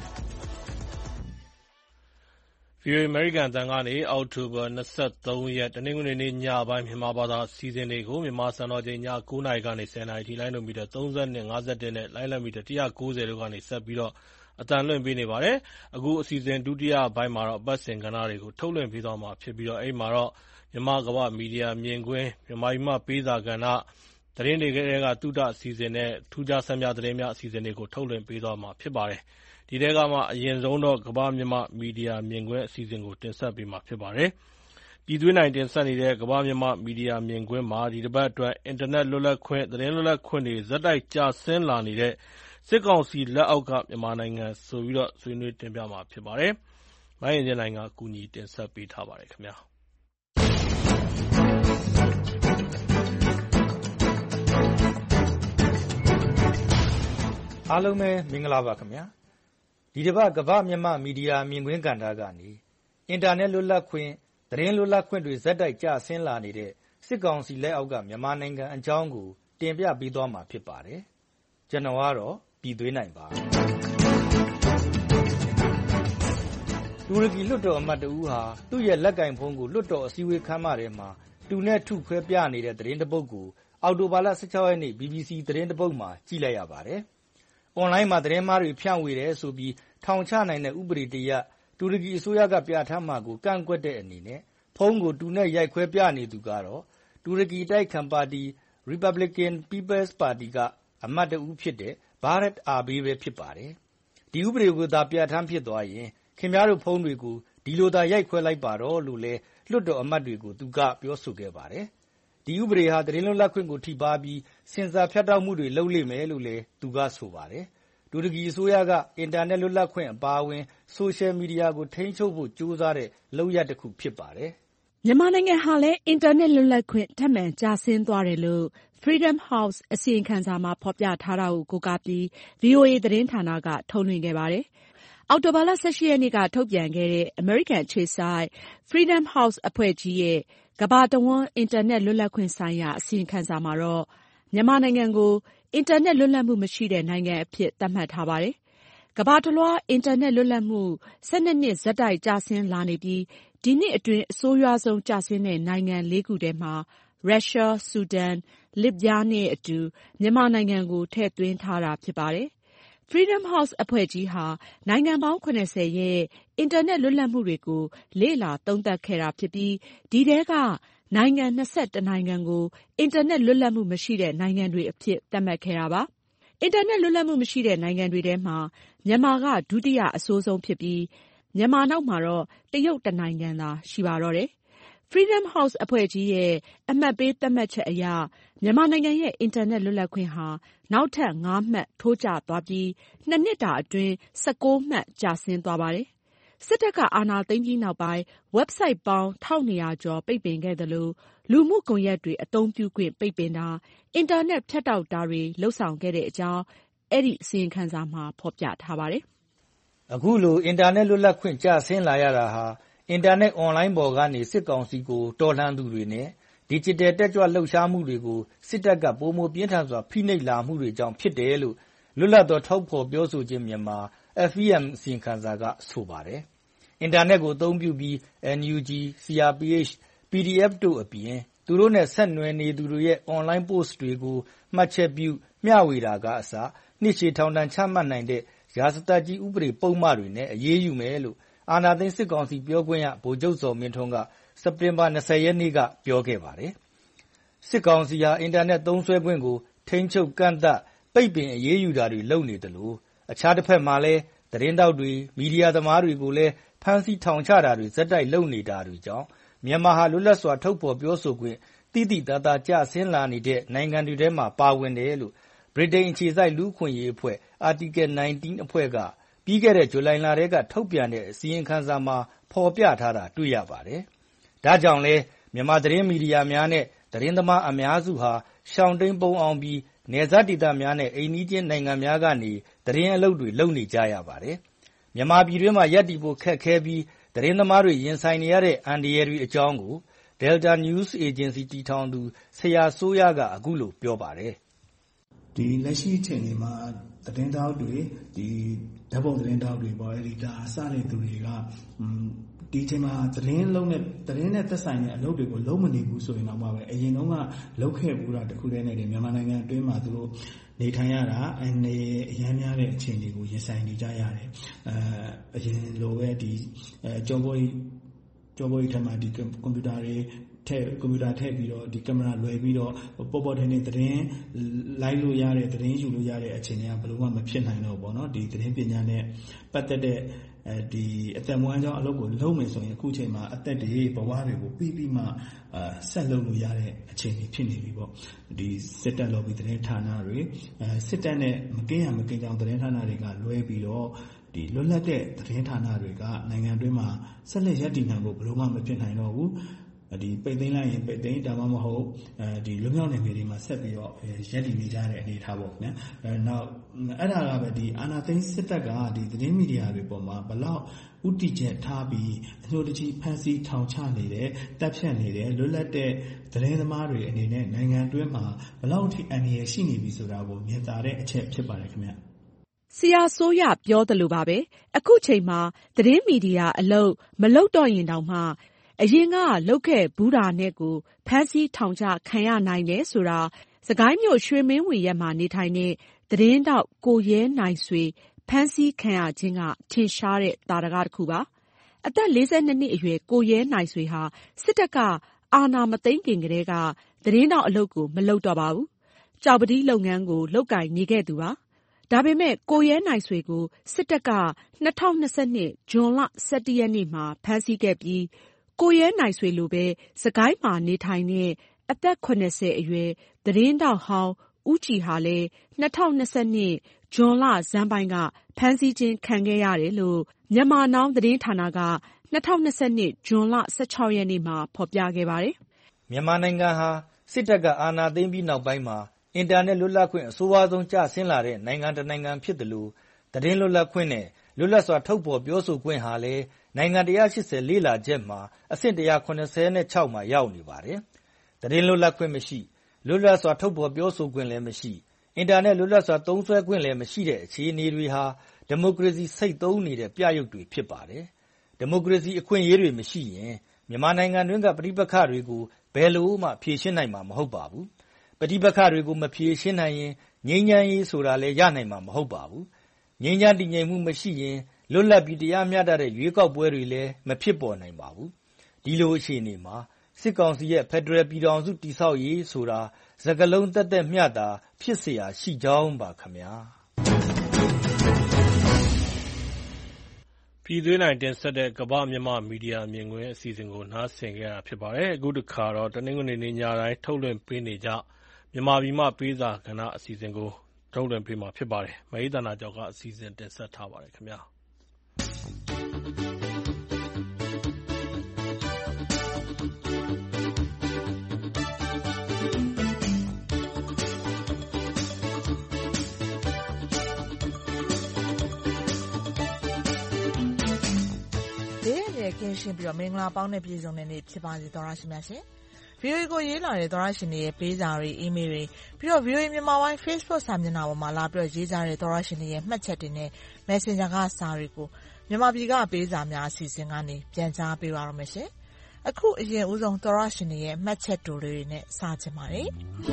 Speaker 2: VOA American အသံကနေအောက်တိုဘာ23ရက်တနင်္ဂနွေနေ့ညပိုင်းမြန်မာဘာသာအစီအစဉ်တွေကိုမြန်မာစံတော်ချိန်ည9:00နာရီကနေ10:00နာရီထိလိုင်းဒိုမီတာ30နဲ့51နဲ့လိုင်းလံမီတာ190တို့ကနေဆက်ပြီးတော့အတန်လွှင့်ပေးနေပါတယ်။အခုအစီအစဉ်ဒုတိယပိုင်းမှာတော့အပတ်စဉ်ကဏ္ဍတွေကိုထုတ်လွှင့်ပေးသွားမှာဖြစ်ပြီးတော့အဲ့မှာတော့မြန်မာကမ္ဘာမီဒီယာမြင်ကွင်းမြန်မာပြည်မှပေးစာကဏ္ဍသတင်းတွေကတုတအစီအစဉ်နဲ့ထူးခြားစံပြသတင်းများအစီအစဉ်တွေကိုထုတ်လွှင့်ပေးသွားမှာဖြစ်ပါတယ်။ဒီထဲကမှအရင်ဆုံးတော့ကမ္ဘာမြန်မာမီဒီယာမြင်ကွင်းအစီအစဉ်ကိုတင်ဆက်ပေးမှာဖြစ်ပါတယ်။ပြည်တွင်းနိုင်တင်ဆက်နေတဲ့ကမ္ဘာမြန်မာမီဒီယာမြင်ကွင်းမှာဒီတစ်ပတ်အတွက်အင်တာနက်လွတ်လပ်ခွင့်သတင်းလွတ်လပ်ခွင့်တွေဇက်တိုက်ကျဆင်းလာနေတဲ့စစ်ကောင်စီလက်အောက်ကမြန်မာနိုင်ငံဆိုပြီးတော့ဆွေးနွေးတင်ပြမှာဖြစ်ပါတယ်။မိုင်းရင်နိုင်ငံအကူအညီတင်ဆက်ပေးထားပါတယ်ခင်ဗျာ။
Speaker 15: အားလုံးပဲမင်္ဂလာပါခင်ဗျာဒီတစ်ပတ်ကမ္ဘာမြန်မာမီဒီယာမြင်ကွင်းကဏ္ဍကနေအင်တာနက်လွတ်လပ်ခွင့်သတင်းလွတ်လပ်ခွင့်တွေဇက်တိုက်ကျဆင်းလာနေတဲ့စစ်ကောင်စီလက်အောက်ကမြန်မာနိုင်ငံအကြောင်းကိုတင်ပြပေးသွားမှာဖြစ်ပါတယ်ကျွန်တော်ကတော့ပြည်သွေးနိုင်ပါတူရကီလွှတ်တော်အမတ်တဦးဟာသူ့ရဲ့လက်ကင်ဖုန်းကိုလွှတ်တော်အစည်းအဝေးခန်းမထဲမှာတူနဲ့ထုခွဲပြနေတဲ့သတင်းတစ်ပုဒ်ကိုအော်တိုဘာလ16ရက်နေ့ BBC သတင်းတစ်ပုဒ်မှာကြည့်လိုက်ရပါတယ်။ online မှာသတင်းမှားတွေဖြန့်ဝေတယ်ဆိုပြီးထောင်ချနိုင်တဲ့ဥပဒေတရပ်တူရကီအစိုးရကပြဋ္ဌာန်းမှာကိုကန့်ကွက်တဲ့အနေနဲ့ဖုန်းကိုတူနဲ့ရိုက်ခွဲပြနေသူကတော့တူရကီတိုက်ခံပါတီ Republican People's Party ကအမတ်တဦးဖြစ်တဲ့ Barat Abi ပဲဖြစ်ပါတယ်။ဒီဥပဒေကိုသာပြဋ္ဌာန်းဖြစ်သွားရင်ခင်ဗျားတို့ဖုန်းတွေကိုဒီလိုသာရိုက်ခွဲလိုက်ပါတော့လို့လဲလွှတ်တော်အမတ်တွေကိုသူကပြောဆိုခဲ့ပါတယ်။ဒီဥပဒေဟာသတင်းလွတ်လပ်ခွင့်ကိုထိပါပြီးစင်ဆာဖြတ်တောက်မှုတွေလုပ်လိမ့်မယ်လို့လဲသူကဆိုပါတယ်။တူရကီအစိုးရကအင်တာနက်လွတ်လပ်ခွင့်အပါအဝင်ဆိုရှယ်မီဒီယာကိုထိန်းချုပ်ဖို့ကြိုးစားတဲ့လုပ်ရပ်တစ်ခုဖြစ်ပါတယ်
Speaker 14: ။မြန်မာနိုင်ငံဟာလည်းအင်တာနက်လွတ်လပ်ခွင့်ထပ်မံကျဆင်းသွားတယ်လို့ Freedom House အစီရင်ခံစာမှာဖော်ပြထားတာကိုကိုးကားပြီး VOA သတင်းဌာနကထုတ်လွှင့်ခဲ့ပါတယ်။အောက်တိုဘာလ18ရက်နေ့ကထုတ်ပြန်ခဲ့တဲ့အမေရိကန်အခြေစိုက် Freedom House အဖွဲ့ကြီးရဲ့ကမ္ဘာတဝန်းအင်တာနက်လွတ်လပ်ခွင့်ဆိုင်ရာအစီရင်ခံစာမှာတော့မြန်မာနိုင်ငံကိုအင်တာနက်လွတ်လပ်မှုမရှိတဲ့နိုင်ငံအဖြစ်သတ်မှတ်ထားပါတယ်။ကမ္ဘာတလွှားအင်တာနက်လွတ်လပ်မှု12နှစ်ဆက်တိုက်ကျဆင်းလာနေပြီးဒီနှစ်အတွင်းအဆိုးရွားဆုံးကျဆင်းတဲ့နိုင်ငံ၄ခုထဲမှာရုရှား၊ဆူဒန်၊လစ်ဗျားနဲ့အတူမြန်မာနိုင်ငံကိုထည့်သွင်းထားတာဖြစ်ပါတယ်။ Freedom House အဖွဲ့ကြီးဟာနိုင်ငံပေါင်း70ရဲ့အင်တာနက်လွတ်လပ်မှုတွေကိုလေ့လာသုံးသပ်ခဲ့တာဖြစ်ပြီးဒီထဲကနိုင်ငံ21နိုင်ငံကိုအင်တာနက်လွတ်လပ်မှုမရှိတဲ့နိုင်ငံတွေအဖြစ်သတ်မှတ်ခဲ့တာပါ။အင်တာနက်လွတ်လပ်မှုမရှိတဲ့နိုင်ငံတွေထဲမှာမြန်မာကဒုတိယအဆိုးဆုံးဖြစ်ပြီးမြန်မာနောက်မှာတော့တရုတ်တစ်နိုင်ငံသာရှိပါတော့တယ်။ Freedom House အဖွဲ့ကြီးရဲ့အမှတ်ပေးသတ်မှတ်ချက်အရမြန်မာနိုင်ငံရဲ့အင်တာနက်လွတ်လပ်ခွင့်ဟာနောက်ထပ်5မှတ်ထိုးကျသွားပြီး2နှစ်တာအတွင်း19မှတ်ကျဆင်းသွားပါတယ်။စစ်တပ်ကအာဏာသိမ်းပြီးနောက်ပိုင်း website ပေါင်း1200ကျော်ပိတ်ပင်ခဲ့သလိုလူမှုကွန်ရက်တွေအသုံးပြုခွင့်ပိတ်ပင်တာအင်တာနက်ဖြတ်တောက်တာတွေလုပ်ဆောင်ခဲ့တဲ့အကြောင်းအဲ့ဒီအစီရင်ခံစာမှာဖော်ပြထားပါတယ်
Speaker 15: ။အခုလိုအင်တာနက်လွတ်လပ်ခွင့်ကျဆင်းလာရတာဟာအင်တာနက်အွန်လိုင်းပေါ်ကနေစစ်ကောင်စီကိုတော်လှန်သူတွေနဲ့ဒီဂျစ်တယ်တက်ကြွလှုပ်ရှားမှုတွေကိုစစ်တပ်ကပိုမိုပြင်းထန်စွာဖိနှိပ်လာမှုတွေကြောင့်ဖြစ်တယ်လို့လွတ်လပ်သောထုတ်ဖော်ပြောဆိုခြင်းမြန်မာ FEM အစီရင်ခံစာကဆိုပါတယ်။အင်တာနက်ကိုအသုံးပြုပြီး NUG, CRPH, PDF တို့အပြင်သူတို့နဲ့ဆက်နွယ်နေသူတွေရဲ့အွန်လိုင်းပို့စ်တွေကိုမှတ်ချက်ပြုမျှဝေတာကအစနှစ်ရှည်ထောင်ဒဏ်ချမှတ်နိုင်တဲ့ရာဇသတ်ကြီးဥပဒေပုဒ်မတွေနဲ့အရေးယူမယ်လို့အာဏာသိမ်းစစ်ကောင်စီပြောခွင့်ရဗိုလ်ချုပ်ဇော်မင်းထွန်းကစက်တင်ဘာ20 ရက်နေ့ကပြောခဲ့ပါတယ်။စစ်ကောင်စီဟာအင်တာနက်သုံးစွဲခွင့်ကိုထိန်းချုပ်ကန့်သတ်ပိတ်ပင်အရေးယူတာတွေလုပ်နေတယ်လို့အခြားတစ်ဖက်မှာလည်းသတင်းတောက်တွေမီဒီယာသမားတွေကိုလည်းဖမ်းဆီးထောင်ချတာတွေဇက်တိုက်လုပ်နေတာတွေကြောင့်မြန်မာဟာလွတ်လပ်စွာထုတ်ဖော်ပြောဆိုခွင့်တိတိတသားကျဆင်းလာနေတဲ့နိုင်ငံတွေထဲမှာပါဝင်တယ်လို့ဗြိတိန်အခြေစိုက်လူ့အခွင့်အရေးအဖွဲ့ Article 19 အဖွဲ့ကပြီးခဲ့တဲ့ဇူလိုင်လထဲကထုတ်ပြန်တဲ့အစီရင်ခံစာမှာဖော်ပြထားတာတွေ့ရပါတယ်။ဒါကြောင့်လဲမြန်မာသတင်းမီဒီယာများနဲ့သတင်းသမားအများစုဟာရှောင်တိန်ပုံအောင်ပြီးနယ်စပ်ဒေသများနဲ့အိမ်နီးချင်းနိုင်ငံများကနေသတင်းအလုပ်တွေလုပ်နေကြရပါတယ်။မြန်မာပြည်တွင်းမှာရပ်တည်ဖို့ခက်ခဲပြီးသတင်းသမားတွေရင်ဆိုင်နေရတဲ့အန္တရာယ်တွေအကြောင်းကို Delta News Agency တည်ထောင်သူဆရာစိုးရကအခုလိုပြောပါတယ်
Speaker 16: ။ဒီလက်ရှိအချိန်တွေမှာသတင်းတောက်တွေဒီဓာတ်ပုံသတင်းတောက်တွေပေါ့အဲဒီဒါစတဲ့သူတွေကဒီအချိန်မှာသတင်းနဲ့သက်ဆိုင်တဲ့အလုပ်တွေကိုလုံးမနေဘူးဆိုရင်တော့ပဲအရင်တုန်းကလုပ်ခဲ့ဘူးတာတခုတည်းနဲ့မြန်မာနိုင်ငံအတွင်းမှာသူတို့နေထိုင်ရတာအရမ်းများတဲ့အခြေအနေကိုရင်ဆိုင်နေကြရတယ်အရင်လိုပဲဒီကြောပေါ်ကြီးထက်မှဒီကွန်ပျူတာတွေထည့်ပြီးတော့ဒီကင်မရာလွယ်ပြီးတော့ပေါ်ထင်းသတင်းလိုက်လို့ရတဲ့သတင်းယူလို့ရတဲ့အခြေအနေကဘယ်လိုမှမဖြစ်နိုင်တော့ဘောเนาะဒီသတင်းပညာနဲ့ပတ်သက်တဲ့ဒီအသက်မွေးကြောင်းအလုပ်ကိုလုပ်မယ်ဆိုရင်အခုချိန်မှာအသက်တွေဘဝတွေကိုပြီးမှဆက်လုပ်လို့ရတဲ့အခြေအနေဖြစ်နေပြီပေါ့ဒီစစ်တပ် lobby သတင်းဌာနတွေစစ်တပ်နဲ့မကင်းရမကင်းကြောင်းသတင်းဌာနတွေကလွဲပြီးတော့ဒီလွတ်လပ်တဲ့သတင်းဌာနတွေကနိုင်ငံတွင်းမှာဆက်လက်ရပ်တည်နိုင်ဖို့ဘယ်လိုမှမဖြစ်နိုင်တော့ဘူးဒီပိတ်သိမ်းလိုက်ရင်ပိတ်သိမ်းဒါမှမဟုတ်ဒီလွတ်မြောက်နယ်မြေတွေမှာဆက်ပြီးတော့ရပ်တည်နေကြတဲ့အနေအထားပေါ့နော်နောက်အဲ့ဒါကပဲဒီအာဏာသိမ်းစစ်တပ်ကဒီသတင်းမီဒီယာတွေပေါ်မှာဘလောက်ဥတီချက်ထားပြီးအညှို့တကြီးဖန်ဆီးထောင်ချနေတယ်တပ်ဖြတ်နေတယ်လွတ်လပ်တဲ့သတင်းသမားတွေအနေနဲ့နိုင်ငံတွင်းမှာဘလောက်ထိအန္တရာယ်ရှိနေပြီဆိုတာကိုမြင်သာတဲ့အချက်ဖြစ်ပါတယ်ခင်ဗျ
Speaker 14: ဆရာစိုးရပြောသလိုပါပဲအခုချိန်မှာသတင်းမီဒီယာအလုပ်မလုပ်တော့ရင်တောင်မှအရင်ကလုပ်ခဲ့ဘူးတာနဲ့ကိုဖမ်းဆီးထောင်ချခံရနိုင်တယ်ဆိုတာစကိုင်းမြို့ရွှေမင်းဝေရပ်မှာနေထိုင်တဲ့သတင်းတောက်ကိုရဲနိုင်ဆွေဖမ်းဆီးခံရခြင်းကထင်ရှားတဲ့သာဓကတစ်ခုပါအသက်42နှစ်အရွယ်ကိုရဲနိုင်ဆွေဟာစစ်တပ်ကအာဏာမသိမ်းခင်ကတည်းကသတင်းတောက်အလုပ်ကိုမလုပ်တော့ပါဘူးကြောက်ပတိလုပ်ငန်းကိုလုပ်ကင်နေခဲ့သူပါဒါပေမဲ့ကိုရဲနိုင်ဆွေကိုစစ်တပ်က2022ဇွန်လ17ရက်နေ့မှာဖမ်းဆီးခဲ့ပြီးကိုရဲနိုင်ဆွေလိုပဲစကိုင်းမှာနေထိုင်တဲ့အသက်80အရွယ်သတင်းတောက်ဟောင်းဦးကြည်ဟာလည်း2022ဇွန်လဇန်းပိုင်းကဖမ်းဆီးခြင်းခံခဲ့ရတယ်လို့မြန်မာနောင်းသတင်းဌာနက2022ဇွန်လ16ရက်နေ့မှာဖော်ပြခဲ့ပါတယ်
Speaker 15: ။မြန်မာနိုင်ငံဟာစစ်တပ်ကအာဏာသိမ်းပြီးနောက်ပိုင်းမှာအင်တာနက်လွတ်လပ်ခွင့်အဆိုးဝါးဆုံးကျဆင်းလာတဲ့နိုင်ငံတစ်နိုင်ငံဖြစ်တယ်လို့သတင်းလွတ်လပ်ခွင့်နဲ့လွတ်လပ်စွာထုတ်ဖော်ပြောဆိုခွင့်ဟာလည်းနိုင်ငံ180လေ့လာချက်မှာအဆင့်186မှာရောက်နေပါတယ်။သတင်းလွတ်လပ်ခွင့်မရှိလွတ်လပ်စွာထုတ်ဖော်ပြောဆိုခွင့်လည်းမရှိအင်တာနက်လွတ်လပ်စွာသုံးစွဲခွင့်လည်းမရှိတဲ့အခြေအနေတွေဟာဒီမိုကရေစီစိတ်သုံးနေတဲ့ပြယုဂ်တွေဖြစ်ပါတယ်။ဒီမိုကရေစီအခွင့်အရေးတွေမရှိရင်မြန်မာနိုင်ငံတွင်းကပဋိပက္ခတွေကိုဘယ်လိုမှဖြေရှင်းနိုင်မှာမဟုတ်ပါဘူး။ပဋိပက္ခတွေကိုမဖြေရှင်းနိုင်ရင်ငြိမ်းချမ်းရေးဆိုတာလည်းရနိုင်မှာမဟုတ်ပါဘူး။ငြိမ်းချမ်းတည်ငြိမ်မှုမရှိရင်လွတ်လပ်ပြီးတရားမျှတတဲ့ရွေးကောက်ပွဲတွေလည်းမဖြစ်ပေါ်နိုင်ပါဘူး။ဒီလိုအခြေအနေမှာစစ်ကောင်စီရဲ့ဖက်ဒရယ်ပြည်ထောင်စုတည်ဆောက်ရေးဆိုတာစကားလုံးသက်သက်မျှတာဖြစ်เสียရှိကြောင်းပါခင်ဗျာ
Speaker 2: ပြည်တွင်းနိုင်တင်ဆက်တဲ့ကမ္ဘာမြန်မာမီဒီယာမြင်ကွင်းအစီအစဉ်ကိုနားဆင်ကြရဖြစ်ပါတယ်အခုတစ်ခါတော့တနင်္ဂနွေနေ့ညတိုင်းထုတ်လွှင့်ပေးနေကြမြန်မာပြည်မှပေးစာကဏ္ဍအစီအစဉ်ကိုထုတ်လွှင့်ပေးမှာဖြစ်ပါတယ်မဟိသနာကျော်ကအစီအစဉ်တင်ဆက်ထားပါတယ်ခင်ဗျာ
Speaker 17: ကင်းရှင်းပြီးတော့မင်္ဂလာပေါင်းနဲ့ပြည့်စုံတဲ့နေ့ဖြစ်ပါစေသောရရှိမြတ်ရှင်။ VOA ကိုရေးလာတဲ့သောရရှင်တွေရဲ့ပေးစာတွေ email တွေပြီးတော့ VOA မြန်မာပိုင်း Facebook စာမျက်နှာပေါ်မှာလာပြီးတော့ရေးကြတဲ့သောရရှင်တွေရဲ့မှတ်ချက်တွေနဲ့ Messenger ကစာတွေကိုမြန်မာပြည်ကပေးစာများအစီအစဉ်ကနေပြန်ကြားပေးပါရမယ်ရှင်။အခုအရင်ဦးဆုံးသောရရှင်တွေရဲ့မှတ်ချက်တိုတွေနဲ့စချင်ပါတယ်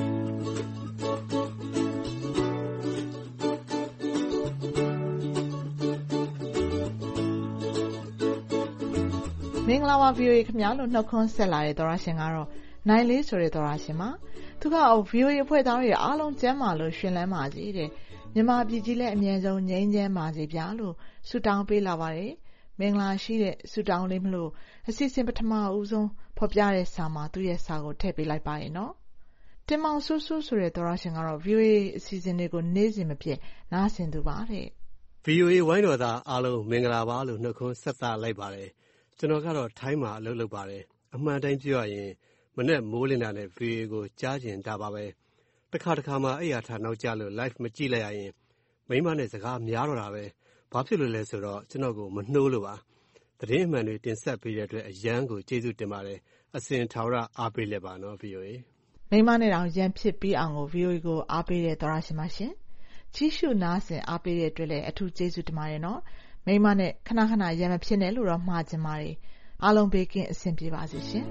Speaker 17: မင်္ဂလာပါ VOA ခင်ဗျားလို့နှုတ်ခွန်းဆက်လာတဲ့သောရရှင်ကတော့နိုင်လေးဆိုတဲ့သောရရှင်ပါသူက VOA အဖွဲ့သားတွေအားလုံးကျမ်းမာလို့ရှင်လန်းပါစေတဲ့မြန်မာပြည်ကြီးလည်းအမြဲဆုံးငြိမ်းချမ်းပါစေဗျာလို့ဆုတောင်းပေးလာပါတယ်မင်္ဂလာရှိတဲ့ဆုတောင်းလေးမလို့အစီအစဉ်ပထမဦးဆုံးဖော်ပြတဲ့စာမှာသူ့ရဲ့စာကိုထည့်ပေးလိုက်ပါရင်နော်တင်မောင်ဆူဆူဆိုတဲ့သောရရှင်ကတော့ VOA အစီအစဉ်တွေကိုနေ့စဉ်မပြတ်နားဆင်သူပါတဲ့
Speaker 18: VOA ဝိုင်းတော်သားအားလုံးမင်္ဂလာပါလို့နှုတ်ခွန်းဆက်သလိုက်ပါတယ်ကျွန်တော်ကတော့ထိုင်းမှာအလုပ်လုပ်ပါတယ်အမှန်တိုင်းပြောရရင်မနေ့မိုးလင်းတာနဲ့ VOA ကိုကြားကျင်တာပါပဲတခါမှအဲ့ရထားနောက်ကျလို့ live မကြည့်လိုက်ရရင်မိမနဲ့စကားများတော့တာပဲဘာဖြစ်လို့လဲဆိုတော့ကျွန်တော်ကိုမနှိုးလို့ပါသတင်းအမှန်တွေတင်ဆက်ပေးတဲ့အတွက်အရန်ကိုကျေးဇူးတင်ပါတယ်အစဉ်ထာဝရအားပေးလက်ပါနော် VOA
Speaker 17: မိမနဲ့တောင်ရန်ဖြစ်ပြီးအောင်ကို VOA ကိုအားပေးတဲ့သောရရှင်ပါရှင်ကြီးရှုနားဆင်အားပေးတဲ့အတွက်လည်းအထူးကျေးဇူးတင်ပါတယ်နော်မိမနဲ့ခဏရန်မဖြစ်နဲ့လို့တော့မှားချင်ပါတယ်အားလုံးဘေးကင်းအဆင်ပြေပါစေရှင်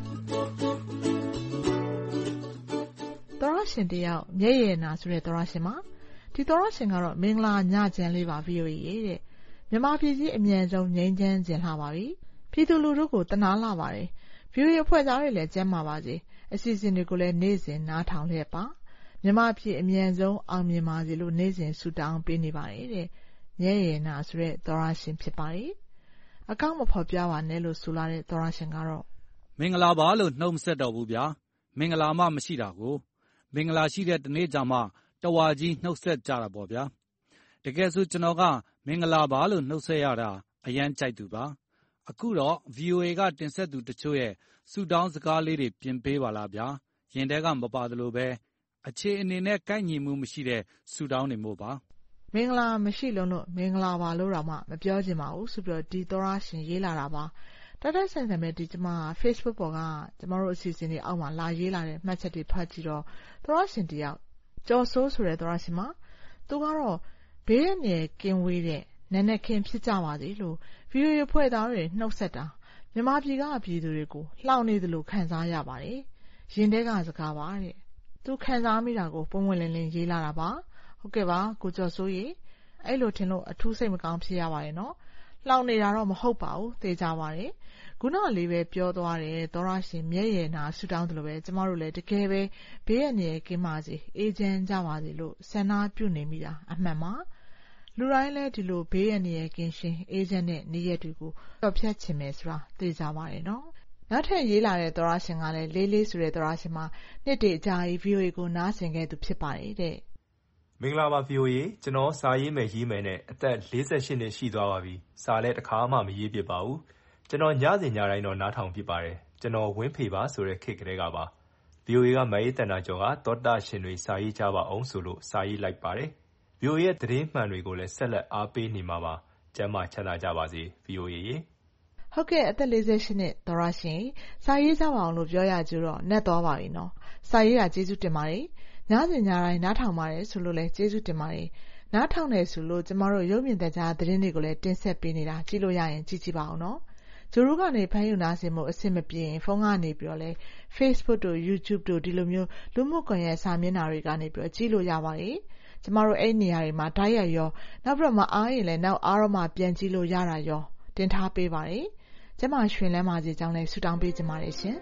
Speaker 17: သောရရှင်တယောက်မျက်ရည်နာဆိုတဲ့သောရရှင်မှာဒီသောရရှင်ကတော့မင်္ဂလာညချမ်းလေးပါ VOA ရဲ့တဲ့မြန်မာပြည်ကြီးအမြန်ဆုံးငြိမ်းချမ်းခြင်းလှပါပြီပြည်သူလူထုကိုတနာလှပါတယ် VOA အဖွဲ့သားတွေလည်းကျမ်းမာပါစေအစီအစဉ်တွေကိုလည်းနေ့စဉ်နားထောင်လျက်ပါမြန်မာပြည်အမြန်ဆုံးအောင်မြင်ပါစေလို့နေ့စဉ်ဆုတောင်းပေးနေပါတယ်တဲ့မျက်ရည်နာဆိုတဲ့သောရရှင်ဖြစ်ပါတယ်အကောင့်မဖော်ပြပါနဲ့လို့ဆိုလာတဲ့သောရရှင်ကတော့
Speaker 6: မင်္ဂလာပါလို့နှုတ်မဆက်တော့ဘူးဗျာမင်္ဂလာမှမရှိတာကိုမင်္ဂလာရှိတဲ့တနေ့ကြမှာတဝါကြီးနှုတ်ဆက်ကြတာပေါ့ဗျာတကယ်ဆိုကျွန်တော်ကမင်္ဂလာပါလို့နှုတ်ဆက်ရတာအရန်ကြိုက်သူပါအခုတော့ VOA ကတင်ဆက်သူတချို့ရဲ့ဆူတောင်းစကားလေးတွေပြင်ပေးပါလားဗျာရင်ထဲကမပါတယ်လို့ပဲအခြေအနေနဲ့ကိုက်ညီမှုမရှိတဲ့ဆူတောင်းနေမို့ပါ
Speaker 17: မင်္ဂလာမရှိလို့မင်္ဂလာပါလို့တော့မှမပြောချင်ပါဘူးဆိုပြီးတော့ဒီသောရရှင်ရေးလာတာပါတိုက်ဆိုင်မဲ့ဒီကျမ Facebook ပေါ်ကကျမတို့အစီအစဉ်တွေအောက်မှာလာရေးလာတဲ့မှတ်ချက်တွေဖတ်ကြည့်တော့သောရရှင်တယောက်ကျော်စိုးဆိုတဲ့သောရရှင်မှာသူကတော့ဘေးရနယ်ကင်းဝေးတဲ့နန်းနဲ့ခင်ဖြစ်ကြပါစေလို့ VOA ဖွဲ့သားတွေနှုတ်ဆက်တာမြန်မာပြည်ကပြည်သူတွေကိုလှောင်နေသလိုခံစားရပါတယ်ရင်ထဲကစကားပါတဲ့သူခံစားမိတာကိုပုံဝင်လင်းလင်းရေးလာတာပါဟုတ်ကဲ့ပါကိုကျော်စိုးရေအဲ့လိုထင်လို့အထူးစိတ်မကောင်းဖြစ်ရပါတယ်နော်လှောင်နေတာတော့မဟုတ်ပါဘူးသိကြပါတယ်ခုနလေးပဲပြောသွားတယ်သောရရှင်မျက်ရည်နာဆူတောင်းတယ်လို့ပဲကျမတို့လည်းတကယ်ပဲဘေးရနေကင်းပါစေအေးချမ်းကြပါစေလို့ဆန္ဒပြုနေမိတာအမှန်ပါလူတိုင်းလည်းဒီလိုဘေးရနေကင်းရှင်အေးချမ်းတဲ့နေ့ရက်တွေကိုတော့ဖြတ်ချင်မယ်ဆိုတာသိကြပါတယ်နော်နောက်ထပ်ရေးလာတဲ့သောရရှင်ကလည်းလေးဆိုတဲ့သောရရှင်မှာနှစ်တည်းအကြာကြီး VOA ကိုနားဆင်ခဲ့သူဖြစ်ပါတယ်တဲ့
Speaker 19: မင်္ဂလာပါ VOA ကျွန်တော်စာရေးမယ်နဲ့အသက်48နှစ်ရှိသွားပါပြီစာလည်းတစ်ခါမှမရေးဖြစ်ပါဘူးကျွန်တော်ညစဉ်ညတိုင်းတော့နားထောင်ဖြစ်ပါတယ်ကျွန်တော်ဝင်းဖေပါဆိုတဲ့ခေတ်ကလေးကပါ VOA ကမရေးတန်တာကျော်ကသောတာရှင်တွေစာရေးကြပါအောင်ဆိုလို့စာရေးလိုက်ပါတယ် VOA ရဲ့သတင်းမှန်တွေကိုလည်းဆက်လက်အားပေးနေမှာပါကျမ်းမာချမ်းသာကြပါစေ VOA ရေ
Speaker 17: ဟုတ်ကဲ့အသက်48နှစ်သောရရှင်စာရေးကြပါအောင်လို့ပြောရကြတော့နှက်သွားပါပြီနော်စာရေးတာကျေးဇူးတင်ပါတယ်ညစဉ်ညတိုင်းနားထောင်ပါတယ်ဆိုလို့လည်းကျေးဇူးတင်ပါတယ်နားထောင်တယ်ဆိုလို့ကျမတို့ရုပ်မြင်သံကြားသတင်းတွေကိုလည်းတင်ဆက်ပေးနေတာကြည့်လို့ရရင်ကြည့်ပါအောင်နော်ဂျိုးတို့ကနေဖမ်းယူနားဆင်မှုအဆင်မပြေရင်ဖုန်းကနေပြီးတော့လဲ Facebook တို့ YouTube တို့ဒီလိုမျိုးလူမှုကွန်ရက်စာမျက်နှာတွေကနေပြီးတော့ကြည့်လို့ရပါတယ်ကျမတို့အဲ့နေရာတွေမှာဓာတ်ရိုက်ရောနောက်ပြီးတော့မအားရင်လည်းနောက်အားတော့မှပြန်ကြည့်လို့ရတာရောတင်ထားပေးပါတယ်ကျမရွှင်လန်းပါစေကြောင်းလည်းဆုတောင်းပေးကြပါတယ်ရှင်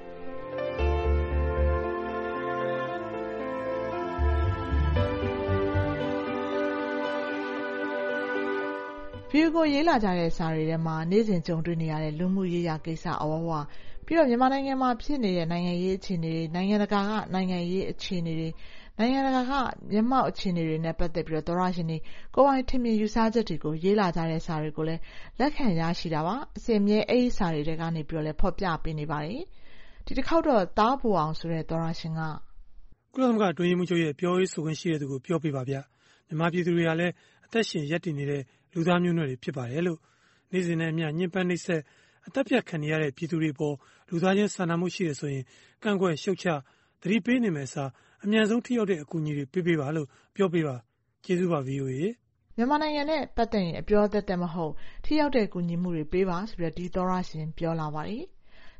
Speaker 17: ဗီဒီယိုကိုရေးလာကြတဲ့စာတွေထဲမှာနေ့စဉ်ကြုံတွေ့နေရတဲ့လူမှုရေးရာကိစ္စအဝဝပြီးတော့မြန်မာနိုင်ငံမှာဖြစ်နေတဲ့နိုင်ငံရေးအခြေအနေတွေနိုင်ငံတကာကနိုင်ငံရေးအခြေအနေတွေနိုင်ငံတကာကမျက်မှောက်အခြေအနေတွေနဲ့ပတ်သက်ပြီးတော့သောရရှင်တွေကိုယ်ပိုင်ထင်မြင်ယူဆချက်တွေကိုရေးလာကြတဲ့စာတွေကိုလည်းလက်ခံရရှိတာပါအစီအမြဲအဲ့ဒီစာတွေထဲကနေပြီးတော့လည်းဖော်ပြပေးနေပါတယ်ဒီတစ်ခေါက်တော့တားပူအောင်ဆိုတဲ့သောရရှင်က
Speaker 20: ကုလသမဂ္ဂအတွင်းရေးမှူးချုပ်ရဲ့ပြောရေးဆိုခွင့်ရှိတဲ့သူကိုပြောပြပါဗျမြန်မာပြည်သူတွေကလည်းအသက်ရှင်ရပ်တည်နေတဲ့လူသားမျိုးနွယ်တွေဖြစ်ပါတယ်လို့နေ့စဉ်နဲ့အမျှညှဉ်းပန်းနှိပ်စက်အသက်ပြတ်ခံနေရတဲ့ပြည်သူတွေပေါ်လူသားချင်းစာနာမှုရှိတယ်ဆိုရင်ကန့်ကွက်ရှုတ်ချသတိပေးနေမယ်စာအမြန်ဆုံးထိရောက်တဲ့အကူအညီတွေပေးပါလို့ပြောပေးပါကျေးဇူးပါ VOA
Speaker 17: မြန်မာနိုင်ငံနဲ့ပတ်သက်ရင်အပြောသက်သက်မဟုတ်ထိရောက်တဲ့ကူညီမှုတွေပေးပါဆိုပြီးဒီသောရရှင်ပြောလာပါတယ်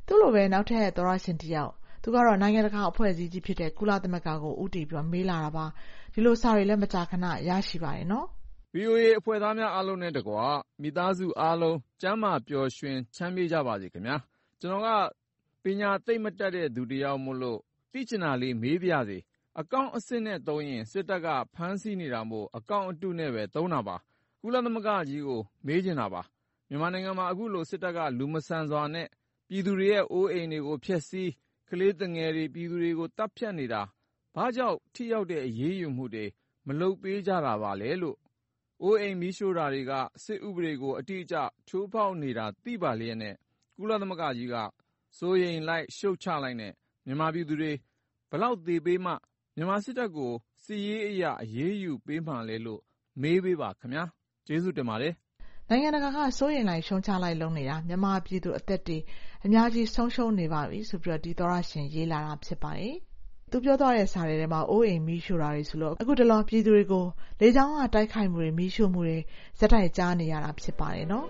Speaker 17: သူ့လိုပဲနောက်ထပ်သောရရှင်တယောက်သူကတော့နိုင်ငံတကာအဖွဲ့အစည်းကြီးဖြစ်တဲ့ကုလသမဂ္ဂကိုဦးတည်ပြီးမေးလာတာပါဒီလိုစာတွေလည်းမကြာခဏရရှိပါတယ်နော်
Speaker 12: VOA အဖွဲ့သားများအားလုံးနဲ့တကွမိသားစုအားလုံးကျန်းမာပျော်ရွှင်ချမ်းမြေ့ကြပါစေခင်ဗျာကျွန်တော်ကပညာသိမ့်မတတ်တဲ့သူတယောက်မို့လို့သိချင်တာလေးမေးပြစေအကောင့်အစစ်နဲ့သုံးရင်စစ်တပ်ကဖမ်းဆီးနေတာမို့အကောင့်အတုနဲ့ပဲသုံးတာပါကုလသမဂ္ဂကြီးကိုမေးချင်တာပါမြန်မာနိုင်ငံမှာအခုလိုစစ်တပ်ကလူမဆန်စွာနဲ့ပြည်သူတွေရဲ့အိုးအိမ်တွေကိုဖျက်ဆီးကလေးငယ်တွေပြည်သူတွေကိုတပ်ဖြတ်နေတာဘာကြောင့်ထိရောက်တဲ့အရေးယူမှုတွေမလုပ်ပေးကြတာပါလဲလို့အိုးအိမ်မီးရှို့တာတွေကစစ်ဥပဒေကိုအတိအကျချိုးဖောက်နေတာသိပါလျက်နဲ့ကုလသမဂ္ဂကြီးကစိုးရိမ်လိုက်ရှုတ်ချလိုက်နဲ့မြန်မာပြည်သူတွေဘလောက်သေးပေးမှမြန်မာစစ်တပ်ကိုစစ်ရေးအရာအရေးယူပေးမှလဲလို့မေးပေးပါခင်ဗျာကျေးဇူးတင်ပါတယ်
Speaker 17: နိုင်ငံတကာကစိုးရိမ်လိုက်ရှုံချလိုက်လုံးနေတာမြန်မာပြည်သူအသက်တွေအများကြီးဆုံးရှုံးနေပါပြီဆိုပြီးတော့ဒီသောရရှင်ရေးလာတာဖြစ်ပါတယ်သူပြောသွားတဲ့စာတွေထဲမှာအိုးအိမ်မီးရှို့တာတွေဆိုလို့အခုတလောပြည်သူတွေကိုလေကြောင်းကတိုက်ခိုက်မှုတွေမီးရှို့မှုတွေဇက်တိုက်ကြားနေရတာဖြစ်ပါတယ်နော်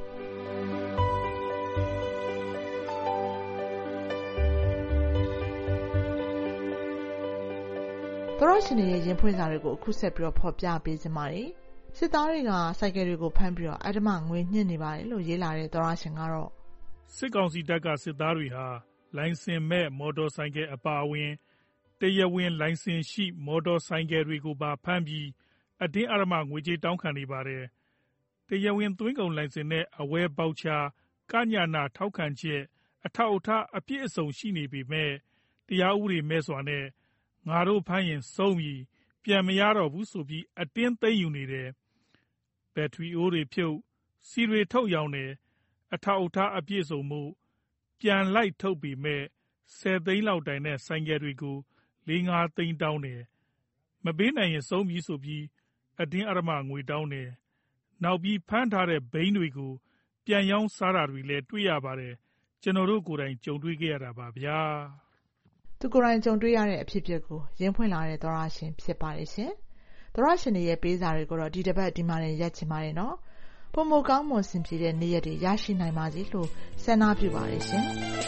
Speaker 17: သောရရှင်ရဲ့ရင်ဖွင့်စာတွေကိုအခုဆက်ပြီးတော့ဖော်ပြပေးစပါတယ်စစ်သားတွေကစိုက်ကယ်တွေကိုဖမ်းပြီးတော့အဓမ္မငွေညှစ်နေပါတယ်လို့ရေးလာတဲ့သောရရှင်ကတော့
Speaker 21: စစ်ကောင်စီတပ်ကစစ်သားတွေဟာလိုင်စင်မဲ့မော်တော်ဆိုင်ကယ်အပါအဝင်တရားဝင်လိုင်စင်ရှိမော်တော်ဆိုင်ကယ်တွေကိုပါဖမ်းပြီးအတင်းအဓမ္မငွေကြေးတောင်းခံနေပါတယ်တရားဝင်သွင်းကုန်လိုင်စင်နဲ့အဝယ်ပေါက်ချာကညနာထောက်ခံချက်အထောက်အထားအပြည့်အစုံရှိနေပေမဲ့တရားဥပဒေမဲ့စွာနဲ့ငါတို့ဖမ်းရင်ဆုံးပြီးပြန်မရတော့ဘူးဆိုပြီးအတင်းသိမ်းယူနေတယ်ဘက်ထရီအိုးတွေဖြုတ်စီတွေထုတ်ရောင်းတယ်အထောက်အထားအပြည့်စုံမှုပြန်လိုက်ထုတ်ပြီးမဲ့10 သိန်းလောက်တိုင်တဲ့ဆိုင်ကယ်တွေကို4-5 သိန်းတောင်းတယ်မပေးနိုင်ရင်ဆုံးပြီဆိုပြီးအတင်းအဓမ္မငွေတောင်းတယ်နောက်ပြီးဖမ်းထားတဲ့ဘိန်းတွေကိုပြန်ရောင်းစားတာတွေလည်းတွေ့ရပါတယ်ကျွန်တော်တို့ကိုယ်တိုင်ကြုံတွေ့ခဲ့ရတာပါဗျာ
Speaker 17: သူကိုယ်တိုင်ကြုံတွေ့ရတဲ့အဖြစ်အပျက်ကိုရင်းဖွင့်လာတဲ့သောရရှင်ဖြစ်ပါတယ်ရှင်သောရရှင်ရဲ့ပေးစာတွေကိုတော့ဒီတစ်ပတ်ဒီမှာနဲ့ရက်ချင်ပါတယ်နော်ပုံမကောင်းမွန်စင်ပြေတဲ့နေ့ရက်တွေရရှိနိုင်ပါစေလို့ဆန္ဒပြုပါတယ်ရှင်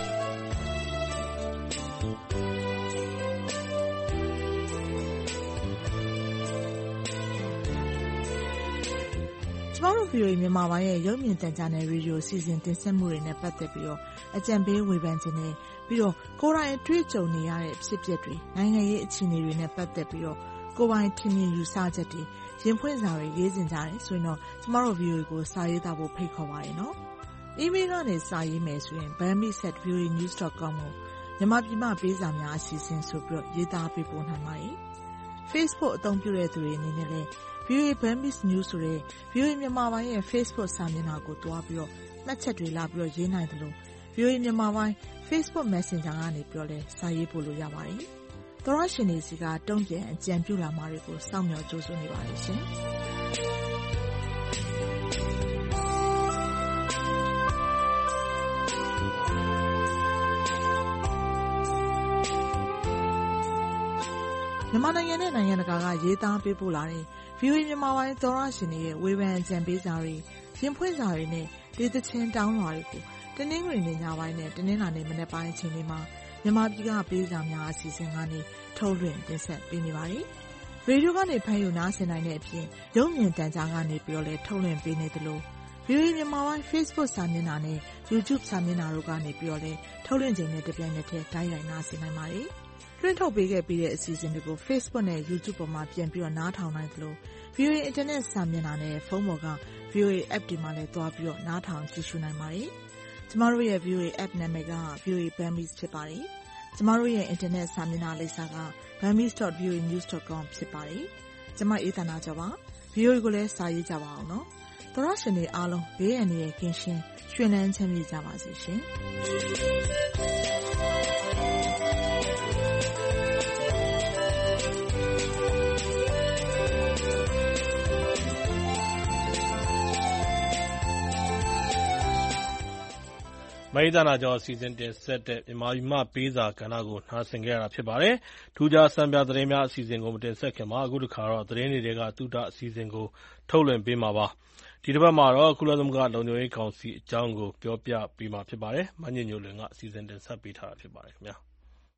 Speaker 17: ကျမတို့ VOA မြန်မာပိုင်းရဲ့ရုပ်မြင်သံကြားနယ်ရေဒီယိုစီစဉ်တင်ဆက်မှုတွေနဲ့ပတ်သက်ပြီးတော့အကြံပေးဝေဖန်ခြင်းနဲ့ပြီးတော့ကိုယ်တိုင်အတွေ့အကြုံနေရတဲ့ဖြစ်ပျက်တွေနိုင်ငံရေးအခြေအနေတွေနဲ့ပတ်သက်ပြီးတော့ကိုယ်ပိုင်ထင်မြင်ယူဆချက်တွေရင်ဖွင့်စာတွေရေးစင်ကြတယ်ဆိုရင်တော့ကျမတို့ VOA ကိုစာရေးသားဖို့ဖိတ်ခေါ်ပါတယ်နော်။ email ကနေစာရေးမယ်ဆိုရင် bami@voanews.com ကိုမြန်မာပြည်မှပေးစာများအစီအစဉ်ဆိုပြီးတော့ရေးသားပေးပို့နိုင်ပါတယ်။ Facebook အသုံးပြုတဲ့သူတွေအနေနဲ့လည်း VOA Burmese News ဆိုတဲ့ VOA မြန်မာပိုင်းရဲ့ Facebook စာမျက်နှာကိုတွားပြီးတော့မှတ်ချက်တွေလာပြီးတော့ရေးနိုင်တယ်လို့ VOA မြန်မာပိုင်း Facebook Messenger ကနေပြီးတော့လည်းစာရေးပို့လို့ရပါတယ်။သောရရှင်တွေစီကတုံ့ပြန်အကြံပြုလာမှာတွေကိုစောင့်မျှော်ကြိုးစွနေပါတယ်ရှင်။မြန်မာနိုင်ငံနဲ့နိုင်ငံတကာကရေးသားပေးပို့လာတဲ့ VOA မြန်မာပိုင်းသောရရှင်တွေရဲ့ဝေဖန်အကြံပေးစာတွေရင်ဖွင့်စာတွေနဲ့ဒေသချင်းတောင်းလွှာတွေကိုတနင်္ဂနွေနေ့ညပိုင်းနဲ့တနင်္လာနေ့မနက်ပိုင်းအချိန်တွေမှာမြန်မာပြည်ကပေးစာများအစီအစဉ်ကနေထုတ်လွှင့်တင်ဆက်ပေးနေပါတယ်။ရေဒီယိုကနေဖမ်းယူနားဆင်နိုင်တဲ့အပြင်ရုပ်မြင်သံကြားကနေပြီးတော့လည်းထုတ်လွှင့်ပေးနေသလို VOA မြန်မာပိုင်း Facebook စာမျက်နှာနဲ့ YouTube စာမျက်နှာတို့ကနေပြီးတော့လည်းထုတ်လွှင့်ချိန်နဲ့တပြိုင်နက်တည်းတိုက်ရိုက်နားဆင်နိုင်ပါတယ်။လွှင့်ထုတ်ပေးခဲ့ပြီးတဲ့အစီအစဉ်တွေကို Facebook နဲ့ YouTube ပေါ်မှာပြန်ပြီးတော့နားထောင်နိုင်သလို VOA Internet စာမျက်နှာနဲ့ဖုန်းပေါ်က VOA App ဒီမှာလည်းတွားပြီးတော့နားထောင်ကြည့်ရှုနိုင်ပါတယ်။ကျမတို့ရဲ့ VOA App နာမည်က VOA Burmese ဖြစ်ပါတယ်။ကျမတို့ရဲ့ Internet စာမျက်နှာလိပ်စာက burmese.voanews.com ဖြစ်ပါတယ်။ကျမအေးသန္တာကျော်ပါ။ VOA ကိုလည်းစာရေးကြပါအောင်နော်။သောရရှင်တွေအားလုံးဘေးအန္တရာယ်ကင်းရှင်းရွှင်လန်းချမ်းမြေ့ကြပါစေရှင်။
Speaker 2: မအေးသနာကျော်အစီအစဉ်တင်ဆက်တဲ့မြန်မာပြည်မှပေးစာကဏ္ဍကိုနားဆင်ခဲ့ရတာဖြစ်ပါတယ်။ထူးခြားစံပြသတင်းများအစီအစဉ်ကိုမတင်ဆက်ခင်မှာအခုတစ်ခါတော့သတင်းတွေကသုတအစီအစဉ်ကိုထုတ်လွှင့်ပေးမှာပါ။ဒီတစ်ပတ်မှာတော့ကုလသမဂ္ဂလုံခြုံရေးကောင်စီအကြောင်းကိုပြောပြပေးမှာဖြစ်ပါတယ်။မညဉ့်ညိုလွင်ကအစီအစဉ်တင်ဆက်ပေးထားတာဖြစ်ပါတယ်ခင်ဗျာ။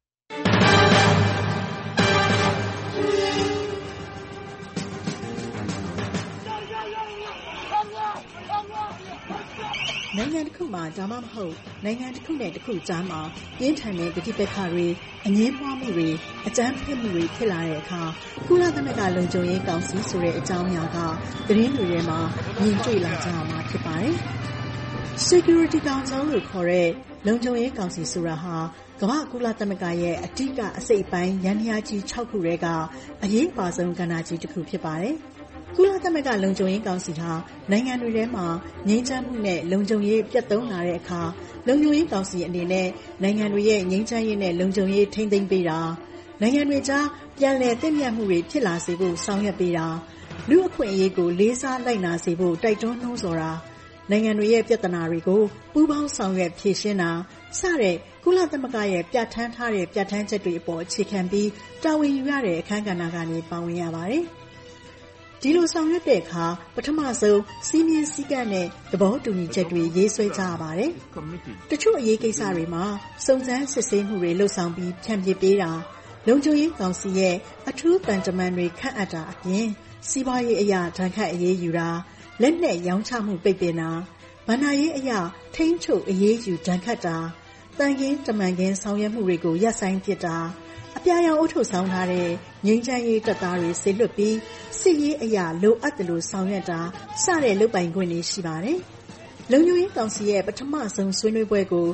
Speaker 1: နိုင်ငံတစ်ခုမှာဒါမှမဟုတ်နိုင်ငံတစ်ခုနဲ့တစ်ခုကြားမှာပြင်းထန်တဲ့ပဋိပက္ခတွေအငြင်းပွားမှုတွေအကြမ်းဖက်မှုတွေဖြစ်လာတဲ့အခါကုလသမဂ္ဂလုံခြုံရေးကောင်စီဆိုတဲ့အကြောင်းအရာကသတင်းတွေထဲမှာမြင်တွေ့လာကြရမှာဖြစ်ပါတယ်။ Security Council လို့ခေါ်တဲ့လုံခြုံရေးကောင်စီဆိုတာဟာကမ္ဘာကုလသမဂ္ဂရဲ့အဓိကအစိတ်အပိုင်းယန္တရားကြီး6ခုထဲကအရေးပါဆုံးကဏ္ဍကြီးတစ်ခုဖြစ်ပါတယ်။ကုလသမဂ္ဂလုံခြုံရေးကောင်စီဟာနိုင်ငံတွေထဲမှာငြိမ်းချမ်းမှုနဲ့လုံခြုံရေးပြတ်သုံးလာတဲ့အခါလုံခြုံရေးကောင်စီအနေနဲ့နိုင်ငံတွေရဲ့ငြိမ်းချမ်းရေးနဲ့လုံခြုံရေးထိန်းသိမ်းပေးတာနိုင်ငံတွေကြားပြန်လည်သင့်မြတ်မှုတွေဖြစ်လာစေဖို့ဆောင်ရွက်ပေးတာလူအခွင့်အရေးကိုလေးစားလိုက်နာစေဖို့တိုက်တွန်းနှိုးဆော်တာနိုင်ငံတွေရဲ့ပြဿနာတွေကိုပူးပေါင်းဆောင်ရွက်ဖြေရှင်းတာစတဲ့ကုလသမဂ္ဂရဲ့ပြဋ္ဌာန်းထားတဲ့ပြဋ္ဌာန်းချက်တွေအပေါ်အခြေခံပြီးတာဝန်ယူရတဲ့အခန်းကဏ္ဍကနေပါဝင်ရပါတယ်။ဒီလိုဆောင်ရွက်တဲ့အခါပထမဆုံးစီးမြင်စည်းကမ်းနဲ့သဘောတူညီချက်တွေရေးဆွဲကြရပါတယ်။တချို့အရေးကိစ္စတွေမှာစုံစမ်းစစ်ဆေးမှုတွေလှုပ်ဆောင်ပြီးဖြန့်ပြပေးတာလုံခြုံရေးကောင်စီရဲ့အထူးတန်တမန်တွေခန့်အပ်တာအပြင်စီးပွားရေးအရာဒဏ်ခတ်အရေးယူတာလက်နက်ရောင်းချမှုပိတ်ပင်တာဗဏ္ဍာရေးအရာထိန်းချုပ်အရေးယူဒဏ်ခတ်တာတန်ခင်းတမန်ခင်းဆောင်ရွက်မှုတွေကိုရပ်ဆိုင်းပစ်တာအပြာရောင်အုပ်ထုပ်ဆောင်ထားတဲ့ငြိမ်းချမ်းရေးတပ်သားတွေဆေလွတ်ပြီးစစ်ရေးအရာလိုအပ်တယ်လို့ဆောင်ရွက်တာစတဲ့လုပ်ပိုင်ခွင့်တွေရှိပါတယ်။လုံခြုံရေးကောင်စီရဲ့ပထမဆုံးဆွေးနွေးပွဲကို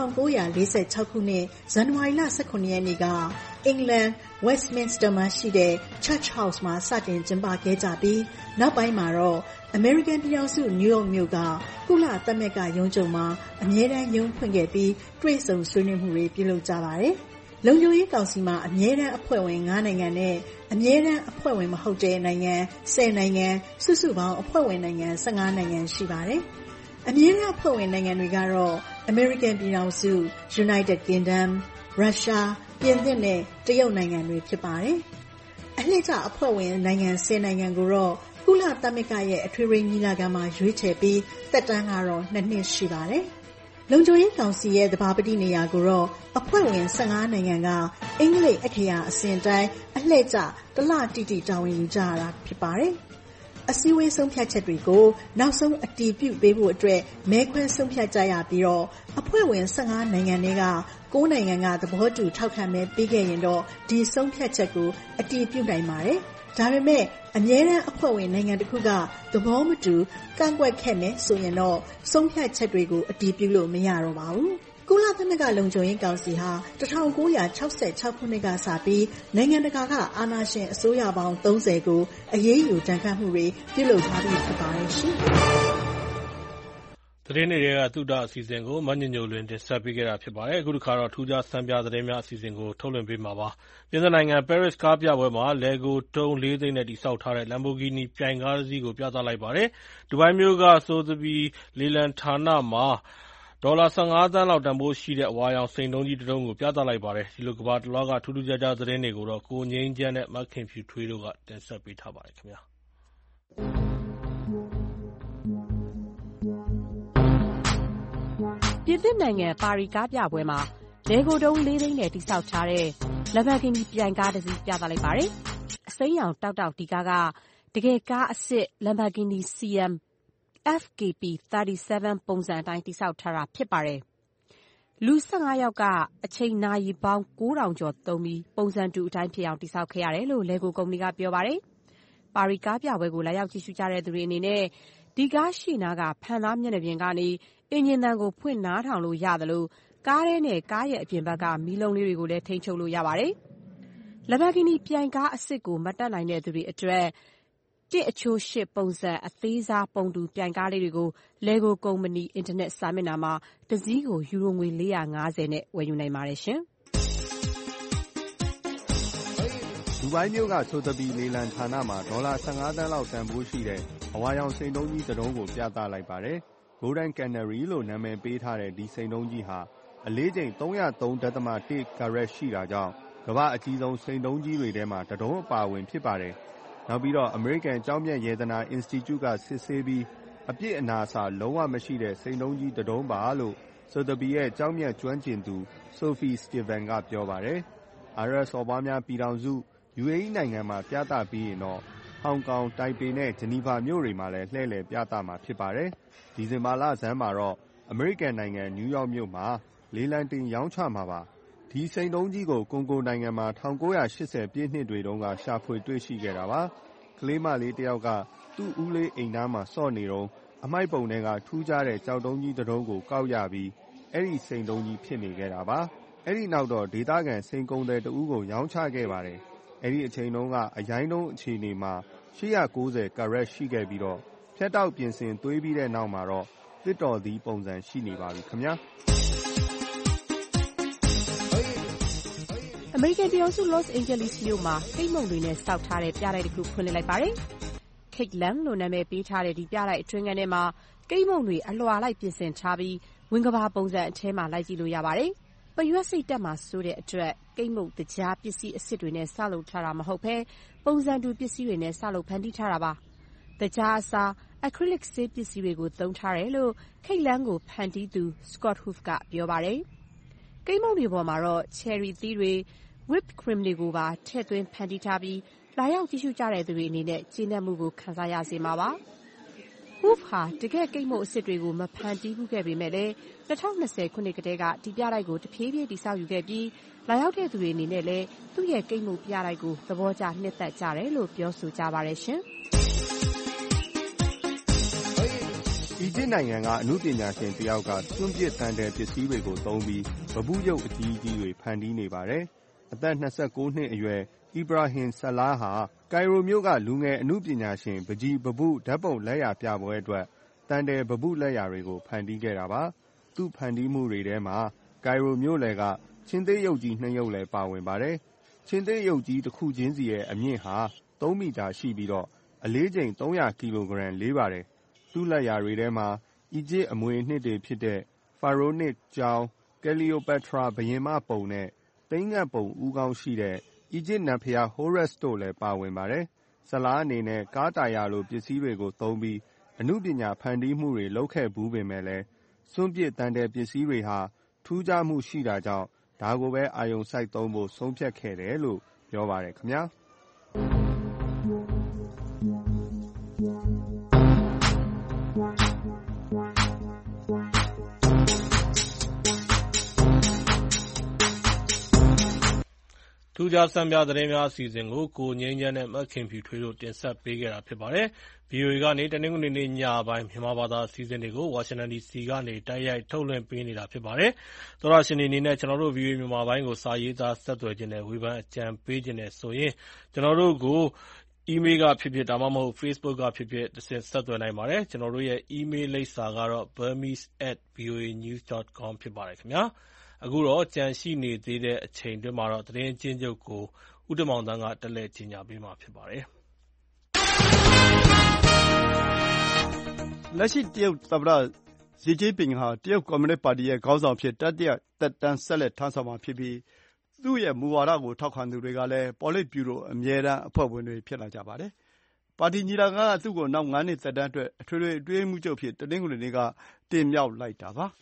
Speaker 1: 1946ခုနှစ်ဇန်နဝါရီလ18ရက်နေ့ကအင်္ဂလန် Westminster မှာရှိတဲ့ Church House မှာစတင်ကျင်းပခဲ့ကြပြီးနောက်ပိုင်းမှာတော့အမေရိကန်ပြည်ထောင်စုနယူးယောက်မြို့ကကုလသမဂ္ဂရုံးချုပ်မှာအမြဲတမ်းရုံးဖွင့်ခဲ့ပြီးတွေ့ဆုံဆွေးနွေးမှုတွေပြုလုပ်ကြပါတယ်။လုံခြုံရေးကောင်စီမှာအမြဲတမ်းအဖွဲ့ဝင်9နိုင်ငံနဲ့အမြဲတမ်းအဖွဲ့ဝင်မဟုတ်တဲ့နိုင်ငံ10နိုင်ငံစုစုပေါင်းအဖွဲ့ဝင်နိုင်ငံ15နိုင်ငံရှိပါတယ်။အမြဲတမ်းအဖွဲ့ဝင်နိုင်ငံတွေကတော့ American ပြည်ထောင်စု United Kingdom, Russia, ပြင်သစ်နဲ့တရုတ်နိုင်ငံတွေဖြစ်ပါတယ်။အလှည့်ကျအဖွဲ့ဝင်နိုင်ငံ10နိုင်ငံကိုတော့ကုလသမဂ္ဂရဲ့အထွေထွေညီလာခံမှာရွေးချယ်ပြီးသက်တမ်းကတော့2နှစ်ရှိပါတယ်။လုံခြုံရေးကောင်စီရဲ့သဘာပတိနေရာကိုတော့အဖွဲ့ဝင်15နိုင်ငံကအင်္ဂလိပ်အခရာအစဉ်တိုင်းအလှည့်ကျတလတိတိတာဝန်ယူကြရတာဖြစ်ပါတယ်။အစည်းအဝေးဆုံးဖြတ်ချက်တွေကိုနောက်ဆုံးအတည်ပြုပေးဖို့အတွက်မဲခွဲဆုံးဖြတ်ကြရပြီးတော့အဖွဲ့ဝင်15နိုင်ငံတွေက9နိုင်ငံကသဘောတူထောက်ခံမဲပေးခဲ့ရင်တော့ဒီဆုံးဖြတ်ချက်ကိုအတည်ပြုနိုင်ပါတယ်။ဒါပေမဲ့အမြဲတမ်းအဖွဲ့ဝင်နိုင်ငံတစ်ခုကသဘောမတူကန့်ကွက်ခဲ့မယ်ဆိုရင်တော့ဆုံးဖြတ်ချက်တွေကိုအတည်ပြုလို့မရတော့ပါဘူး။ကုလသမဂ္ဂလုံခြုံရေးကောင်စီဟာ1966ခုနှစ်ကစပြီးနိုင်ငံတကာကအာဏာရှင်အစိုးရပေါင်း30ကိုအရေးယူဒဏ်ခတ်မှုတွေပြုလုပ်ထားပြီးဖြစ်ပါတယ်ရှင်။
Speaker 2: သတင်းတွေကသုတအစီအစဉ်ကိုမညဉ့်ညိုလွင်တင်ဆက်ပေးခဲ့တာဖြစ်ပါတယ်။အခုတစ်ခါတော့ထူးခြားစံပြသတင်းများအစီအစဉ်ကိုထုတ်လွှင့်ပေးမှာပါ။ပြင်သစ်နိုင်ငံပဲရစ်ကားပြပွဲမှာလေဂိုတုံး4သိန်းနဲ့တည်ဆောက်ထားတဲ့ Lamborghini ပြိုင်ကားတစ်စီးကိုပြသလိုက်ပါတယ်။ဒူဘိုင်းမြို့ကဆိုသဘီလေလံဌာနမှာဒေါ်လာ15သန်းလောက်တန်ဖိုးရှိတဲ့အဝါရောင်စိန်တုံးကြီးတစ်တုံးကိုပြသလိုက်ပါတယ်။ဒီလိုကမ္ဘာတလွှားကထူးထူးခြားခြားသတင်းတွေကိုတော့ကိုငြိမ်းချမ်းနဲ့မခင်ဖြူထွေးတို့ကတင်ဆက်ပေးထားပါတယ်ခင်ဗျာ။
Speaker 10: ပြင်သစ်နိုင်ငံပါရီကားပြပွဲမှာလေဂိုတုံး4သိန်းနဲ့တည်ဆောက်ထားတဲ့ Lamborghini ပြိုင်ကားတစ်စီးပြသလိုက်ပါတယ်။အစိမ်းရောင်တောက်ဒီကားကတကယ်ကားအစစ် Lamborghini Siam FKP 37 ပုံစံအတိုင်းတည်ဆောက်ထားတာဖြစ်ပါတယ်။လူ15ယောက်ကအချိန်နာရီပေါင်း9000ကျော်သုံးပြီးပုံစံတူအတိုင်းဖြစ်အောင်တည်ဆောက်ခဲ့ရတယ်လို့Lego ကုမ္ပဏီကပြောပါတယ်။ပါရီကားပြပွဲကိုလာရောက်ကြည့်ရှုကြတဲ့သူတွေအနေနဲ့ဒီကားရှိနားကဖန်သားမျက်နှာပြင်ကနေအင်ဂျင်သံကိုဖွင့်နားထောင်လို့ရသလိုကားထဲနဲ့ကားရဲ့အပြင်ဘက်ကမီးလုံးလေးတွေကိုလည်းထိန်းချုပ်လို့ရပါတယ်။ Lamborghini ပြိုင်ကားအစစ်ကိုမတက်နိုင်တဲ့သူတွေအတွက်1/8ပုံစံအသေးစားပုံတူပြိုင်ကားလေးတွေကို Lego ကုမ္ပဏီအင်တာနက်စာမျက်နှာမှာတစ်စီးကိုယူရိုငွေ450နဲ့ဝယ်ယူနိုင်ပါတယ်ရှင်။
Speaker 22: ဒူဘိုင်းမြို့ကဆိုသဘီလေလံဌာနမှာဒေါ်လာ15သန်းလောက်တန်ဖိုးရှိတဲ့အဝါရောင်စိန်တုံးကြီးတစ်တုံးကိုပြသလိုက်ပါတယ်။ Golden Canary လို့နာမည်ပေးထားတဲ့ဒီစိန်တုံးကြီးဟာအလေးချိန် 303.1 carat ရှိတာကြောင့်ကမ္ဘာအကြီးဆုံးစိန်တုံးကြီးတွေထဲမှာတတုံးအပါအဝင်ဖြစ်ပါတယ်။နောက်ပြီးတော့ American ကျောက်မျက်ရတနာ Institute ကစစ်ဆေးပြီးအပြည့်အနာအဆလုံးဝမရှိတဲ့စိန်တုံးကြီးတတုံးပါလို့ဆိုသဘီရဲ့ကျောက်မျက်ကျွမ်းကျင်သူ Sophie Steven ကပြောပါတယ်။ အာရပ်စော်ဘွားများပြည်ထောင်စု UAE နိုင်ငံမှာပြသပြီးရင်တော့ဟောင်ကောင်၊တိုင်ပေနဲ့ဂျနီဗာမြို့တွေမှာလည်းလှည့်လည်ပြသမှာဖြစ်ပါတယ်။ဒီဇင်ဘာလဆန်းမှာတော့အမေရိကန်နိုင်ငံနယူးယောက်မြို့မှာလေလံတင်ရောင်းချမှာပါ။ဒီစိန်တုံးကြီးကိုကွန်ဂိုနိုင်ငံမှာ1980ပြည့်နှစ်တွေတုန်းကရှာဖွေတွေ့ရှိခဲ့တာပါ။ကလေးမလေးတယောက်ကသူ့ဦးလေးအိမ်သားမှာဆော့နေတော့အမိုက်ပုံထဲကထူးခြားတဲ့ကျောက်တုံးကြီးတစ်တုံးကိုကောက်ရပြီးအဲ့ဒီစိန်တုံးကြီးဖြစ်နေခဲ့တာပါ။အဲ့ဒီနောက်တော့ဒေသခံစိန်ကုန်သည်တဦးကိုရောင်းချခဲ့ပါတယ်။အဲ့ဒီအချိန်တုန်းကအရိုင်းတုံးအခြေအနေမှာ890 carat ရှိခဲ့ပြီးတော့ဖြတ်တောက်ပြင်ဆင်သွေးပြီးတဲ့နောက်မှာတော့တစ်တော်သီးပုံစံရှိနေပါပြီခင်ဗျာ
Speaker 14: အမေရိကန်ပြည်ထောင်စု Los Angeles မြို့မှာကိတ်မုန့်တွေနဲ့စောက်ထားတဲ့ပြတိုက်တစ်ခုဖွင့်လှစ်လိုက်ပါတယ်။ Cake Land လို့နာမည်ပေးထားတဲ့ဒီပြတိုက်အတွင်းခန်းထဲမှာကိတ်မုန့်တွေအလွှာလိုက်ပြင်ဆင်ထားပြီးဝင်ကဘာပုံစံအထဲမှာလိုက်ကြည့်လို့ရပါတယ်။ပရွက်စိတ်တက်မှာစိုးတဲ့အတွက်ကိတ်မုန့်တကြားပစ္စည်းအစစ်တွေနဲ့ဆောက်လုပ်ထားတာမဟုတ်ဘဲပုံစံတူပစ္စည်းတွေနဲ့ဆောက်လုပ်ဖန်တီးထားတာပါ။တကြားအစားacrylic ဆေးပစ္စည်းတွေကိုသုံးထားတယ်လို့ Cake Land ကိုဖန်တီးသူ Scott Hoof ကပြောပါတယ်။ကိတ်မုန့်တွေပေါ်မှာတော့ cherry သီးတွေ whipped cream တွေကိုပါထည့်သွင်းဖန်တီးထားပြီးလာရောက်ကြည့်ရှုကြတဲ့သူတွေအနေနဲ့ကျေနပ်မှုကိုခံစားရစေမှာပါ။ Hoof ဟာတကယ့်ကိတ်မုန့်အစစ်တွေကိုမဖန်တီးဘူးခဲ့ပေမဲ့လည်း2020ခုနှစ်ကတည်းကဒီပြတိုက်ကိုတဖြည်းဖြည်းတည်ဆောက်ယူခဲ့ပြီးလာရောက်တဲ့သူတွေအနေနဲ့လည်းသူ့ရဲ့ကိတ်မုန့်ပြတိုက်ကိုသဘောကျနှစ်သက်ကြတယ်လို့ပြောဆိုကြပါတယ်ရှင်။
Speaker 22: အီဂျစ်နိုင်ငံကအနုပညာရှင်တယောက်ကစွန့်ပစ်တန်တဲ့ပစ္စည်းတွေကိုသုံးပြီးပပုရုပ်အကြီးအကြီးတွေဖန်တီးနေပါတယ်။အသက်29နှစ်အရွယ် Ibrahim Salah ဟာကိုင်ရိုမြို့ကလူငယ်အနုပညာရှင်ပကြီးပပုဓာတ်ပုံလက်ရာပြပွဲအတွက်တန်တယ်ပပုလက်ရာတွေကိုဖန်တီးခဲ့တာပါ။သူ့ဖန်တီးမှုတွေထဲမှာကိုင်ရိုမြို့လယ်ကချင်းသေးရုပ်ကြီး2ရုပ်လည်းပါဝင်ပါတယ်။ချင်းသေးရုပ်ကြီးတစ်ခုချင်းစီရဲ့အမြင့်ဟာ3မီတာရှိပြီးတော့အလေးချိန်300ကီလိုဂရမ်လေးပါတယ်။သူ့လက်ရာတွေထဲမှာအီဂျစ်အမွေအနှစ်တွေဖြစ်တဲ့ဖာရိုနစ်ကျောင်းကယ်လီယိုပက်ထရာဘုရင်မပုံနဲ့သိန်းငတ်ပုံဦးခေါင်းရှိတဲ့အီဂျစ်နတ်ဘုရားဟိုရက်စ်တို့လည်းပါဝင်ပါတယ်။ဆလားအနေနဲ့ကားတာယာလိုပစ္စည်းတွေကိုသုံးပြီးအနုပညာဖန်တီးမှုတွေလုပ်ခဲ့ဘူးပေမဲ့လည်းစွန့်ပစ်တန်တယ်ပစ္စည်းတွေဟာထူးခြားမှုရှိတာကြောင့်ဒါကိုပဲအာရုံစိုက်သုံးဖို့ဆုံးဖြတ်ခဲ့တယ်လို့ပြောပါတယ်ခင်ဗျာ။
Speaker 2: ထူးခြားဆန်းပြသတင်းများအစီအစဉ်ကိုကိုငြိမ်းချမ်းနဲ့မခင်ဖြူထွေးတို့တင်ဆက်ပေးခဲ့တာဖြစ်ပါတယ်။ VOA ကနေတနင်္ဂနွေနေ့ညပိုင်းမြန်မာဘာသာအစီအစဉ်တွေကိုဝါရှင်တန် DC ကနေတိုက်ရိုက်ထုတ်လွှင့်ပေးနေတာဖြစ်ပါတယ်။သောတရှင်တွေအနေနဲ့ကျွန်တော်တို့ VOA မြန်မာပိုင်းကိုစာရေးသားဆက်သွယ်ခြင်းနဲ့ဝေဖန်အကြံပေးခြင်းနဲ့ဆိုရင်ကျွန်တော်တို့ကိုemail ကဖြစ်ဖြစ်ဒါမှမဟုတ် Facebook ကဖြစ်ဖြစ်ဆက်သွယ်နိုင်ပါတယ်။ကျွန်တော်တို့ရဲ့ email လိပ်စာကတော့ burmese@voanews.com ဖြစ်ပါတယ်ခင်ဗျာ။အခုတော့ကြန့်ရှိနေသေးတဲ့အချိန်အတွင်းမှာတော့သတင်းအကျဉ်းချုပ်ကိုဦးတင်မောင်သန်းကတက်လက်ကြီးညာပေးမှာဖြစ်ပါတယ်
Speaker 22: ။လက်ရှိတရုတ်သမ္မတရှီကျင်းပင်ဟာတရုတ်ကွန်မြူနစ်ပါတီရဲ့ခေါင်းဆောင်ဖြစ်တတိယသက်တမ်းဆက်လက်ထမ်းဆောင်မှာဖြစ်ပြီးသူ့ရဲ့မူဝါဒကိုထောက်ခံသူတွေကလည်းပေါ်လစ်ဗျူရိုအမြဲတမ်းအဖွဲ့ဝင်တွေဖြစ်လာကြပါတယ်။ပါတီညီလာခံကသူ့ကိုနောက်9နှစ်သက်တမ်းအတွက်အထွေထွေအတွင်းရေးမှူးချုပ်ဖြစ်တနင်္ဂနွေနေ့ကတင်မြှောက်လိုက်တာပါ။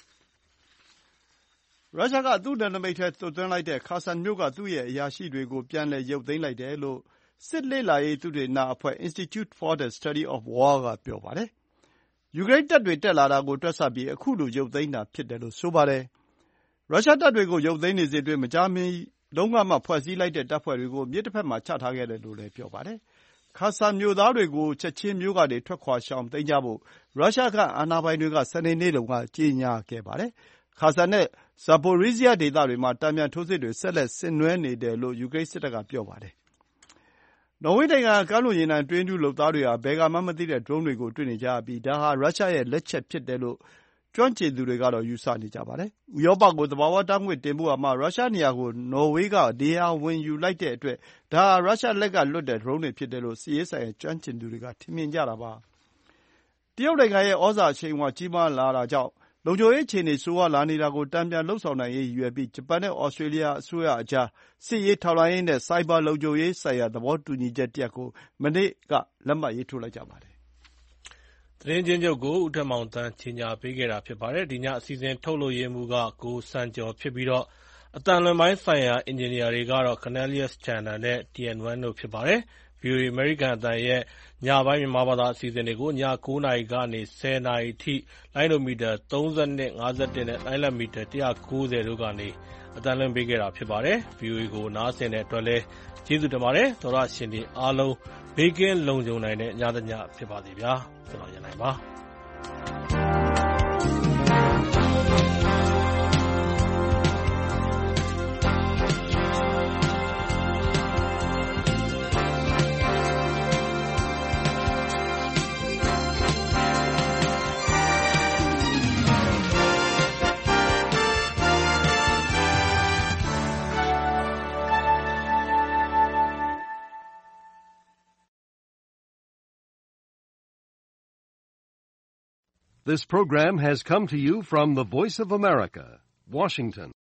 Speaker 22: ရုရှားကသူ့နယ်နိမိတ်ထဲသွတ်သွင်းလိုက်တဲ့ခါဆန်မြို့ကသူ့ရဲ့အရာရှိတွေကိုပြန်လည်ရုပ်သိမ်းလိုက်တယ်လို့စစ်လေ့လာရေးသုတေသနအဖွဲ့ Institute for the Study of War ကပြောပါတယ်။ယူကရိန်းတပ်တွေတက်လာတာကိုတွက်ဆပြီးအခုလိုရုပ်သိမ်းတာဖြစ်တယ်လို့ဆိုပါတယ်။ရုရှားတပ်တွေကိုရုပ်သိမ်းနေစဉ်အတွင်းမကြာမီလုံးကမှဖွဲ့စည်းလိုက်တဲ့တပ်ဖွဲ့တွေကိုမြစ်တစ်ဖက်မှာချထားခဲ့တယ်လို့လည်းပြောပါတယ်။ခါဆန်မြို့သားတွေကိုချက်ချင်းမြို့ကနေထွက်ခွါရှောင်သိမ်းကြဖို့ရုရှားကအာဏာပိုင်တွေကစနေနေ့တုန်းကကြေညာခဲ့ပါတယ်။ခါဆန်နဲ့ဇာပိုရီးဇီးယားဒေသတွေမှာတန်ပြန်ထိုးစစ်တွေဆက်လက်ဆင်နွှဲနေတယ်လို့ယူကရိန်းစစ်တပ်ကပြောပါတယ်။နော်ဝေးနိုင်ငံကမ်းလွန်ရေနံတွင်းတူးလုပ်သားတွေဟာဘယ်ကမှမသိတဲ့ဒရုန်းတွေကိုတွေ့နေကြရပြီးဒါဟာရုရှားရဲ့လက်ချက်ဖြစ်တယ်လို့ကျွမ်းကျင်သူတွေကတော့ယူဆနေကြပါတယ်။ဥရောပကိုသဘာဝဓာတ်ငွေ့တင်ပို့ရာမှာရုရှားနေရာကိုနော်ဝေးကနေရာဝင်ယူလိုက်တဲ့အတွက်ဒါဟာရုရှားလက်ကလွတ်တဲ့ဒရုန်းတွေဖြစ်တယ်လို့စစ်ရေးဆိုင်ရာကျွမ်းကျင်သူတွေကထင်မြင်ကြတာပါ။
Speaker 3: တရုတ်နိုင်ငံရဲ့ဩဇာအရှိန်အဝါကြီးမားလာတာကြောင့်လုံခြုံရေးအခြေအနေဆိုးဝါးလာနေတာကိုတန်ပြန်လုပ်ဆောင်နိုင်ရေးရည်ရွယ်ပြီးဂျပန်နဲ့ဩစတြေးလျအစိုးရအကြားစစ်ရေးထောက်လှမ်းရေးနဲ့ဆိုက်ဘာလုံခြုံရေးဆိုင်ရာသဘောတူညီချက်တရပ်ကိုမနေ့ကလက်မှတ်ရေးထိုးလိုက်ကြပါတယ်
Speaker 2: ။သတင်းကျဉ်းချုပ်ကိုဦးထက်မောင်သန်းကြီးညာပေးခဲ့တာဖြစ်ပါတယ်။ဒီညအစီအစဉ်ထုတ်လုပ်ရေးမှူးကကိုစံကျော်ဖြစ်ပြီးတော့အတန်လွန်ပိုင်းဆိုင်ရာအင်ဂျင်နီယာတွေကတော့ Cornelius Chandler နဲ့ TN1 တို့ဖြစ်ပါတယ်။ VOA အမေရိကန်အသံရဲ့ညပိုင်းမြန်မာဘာသာအစီအစဉ်တွေကိုည9 နာရီကနေ10 နာရီထိလိုင်းဒိုမီတာ 32, 51 နဲ့လိုင်းလတ်မီတာ 190 တို့ကနေအသံလွှင့်ပေးခဲ့တာဖြစ်ပါတယ်။ VOA ကိုနားဆင်တဲ့အတွက်လည်းကျေးဇူးတင်ပါတယ်။သောတရှင်တွေအားလုံးဘေးကင်းလုံခြုံနိုင်တဲ့ညသညဖြစ်ပါစေဗျာ။ကျွန်တော်ရန်နိုင်ပါ။
Speaker 5: This program has come to you from the Voice of America, Washington.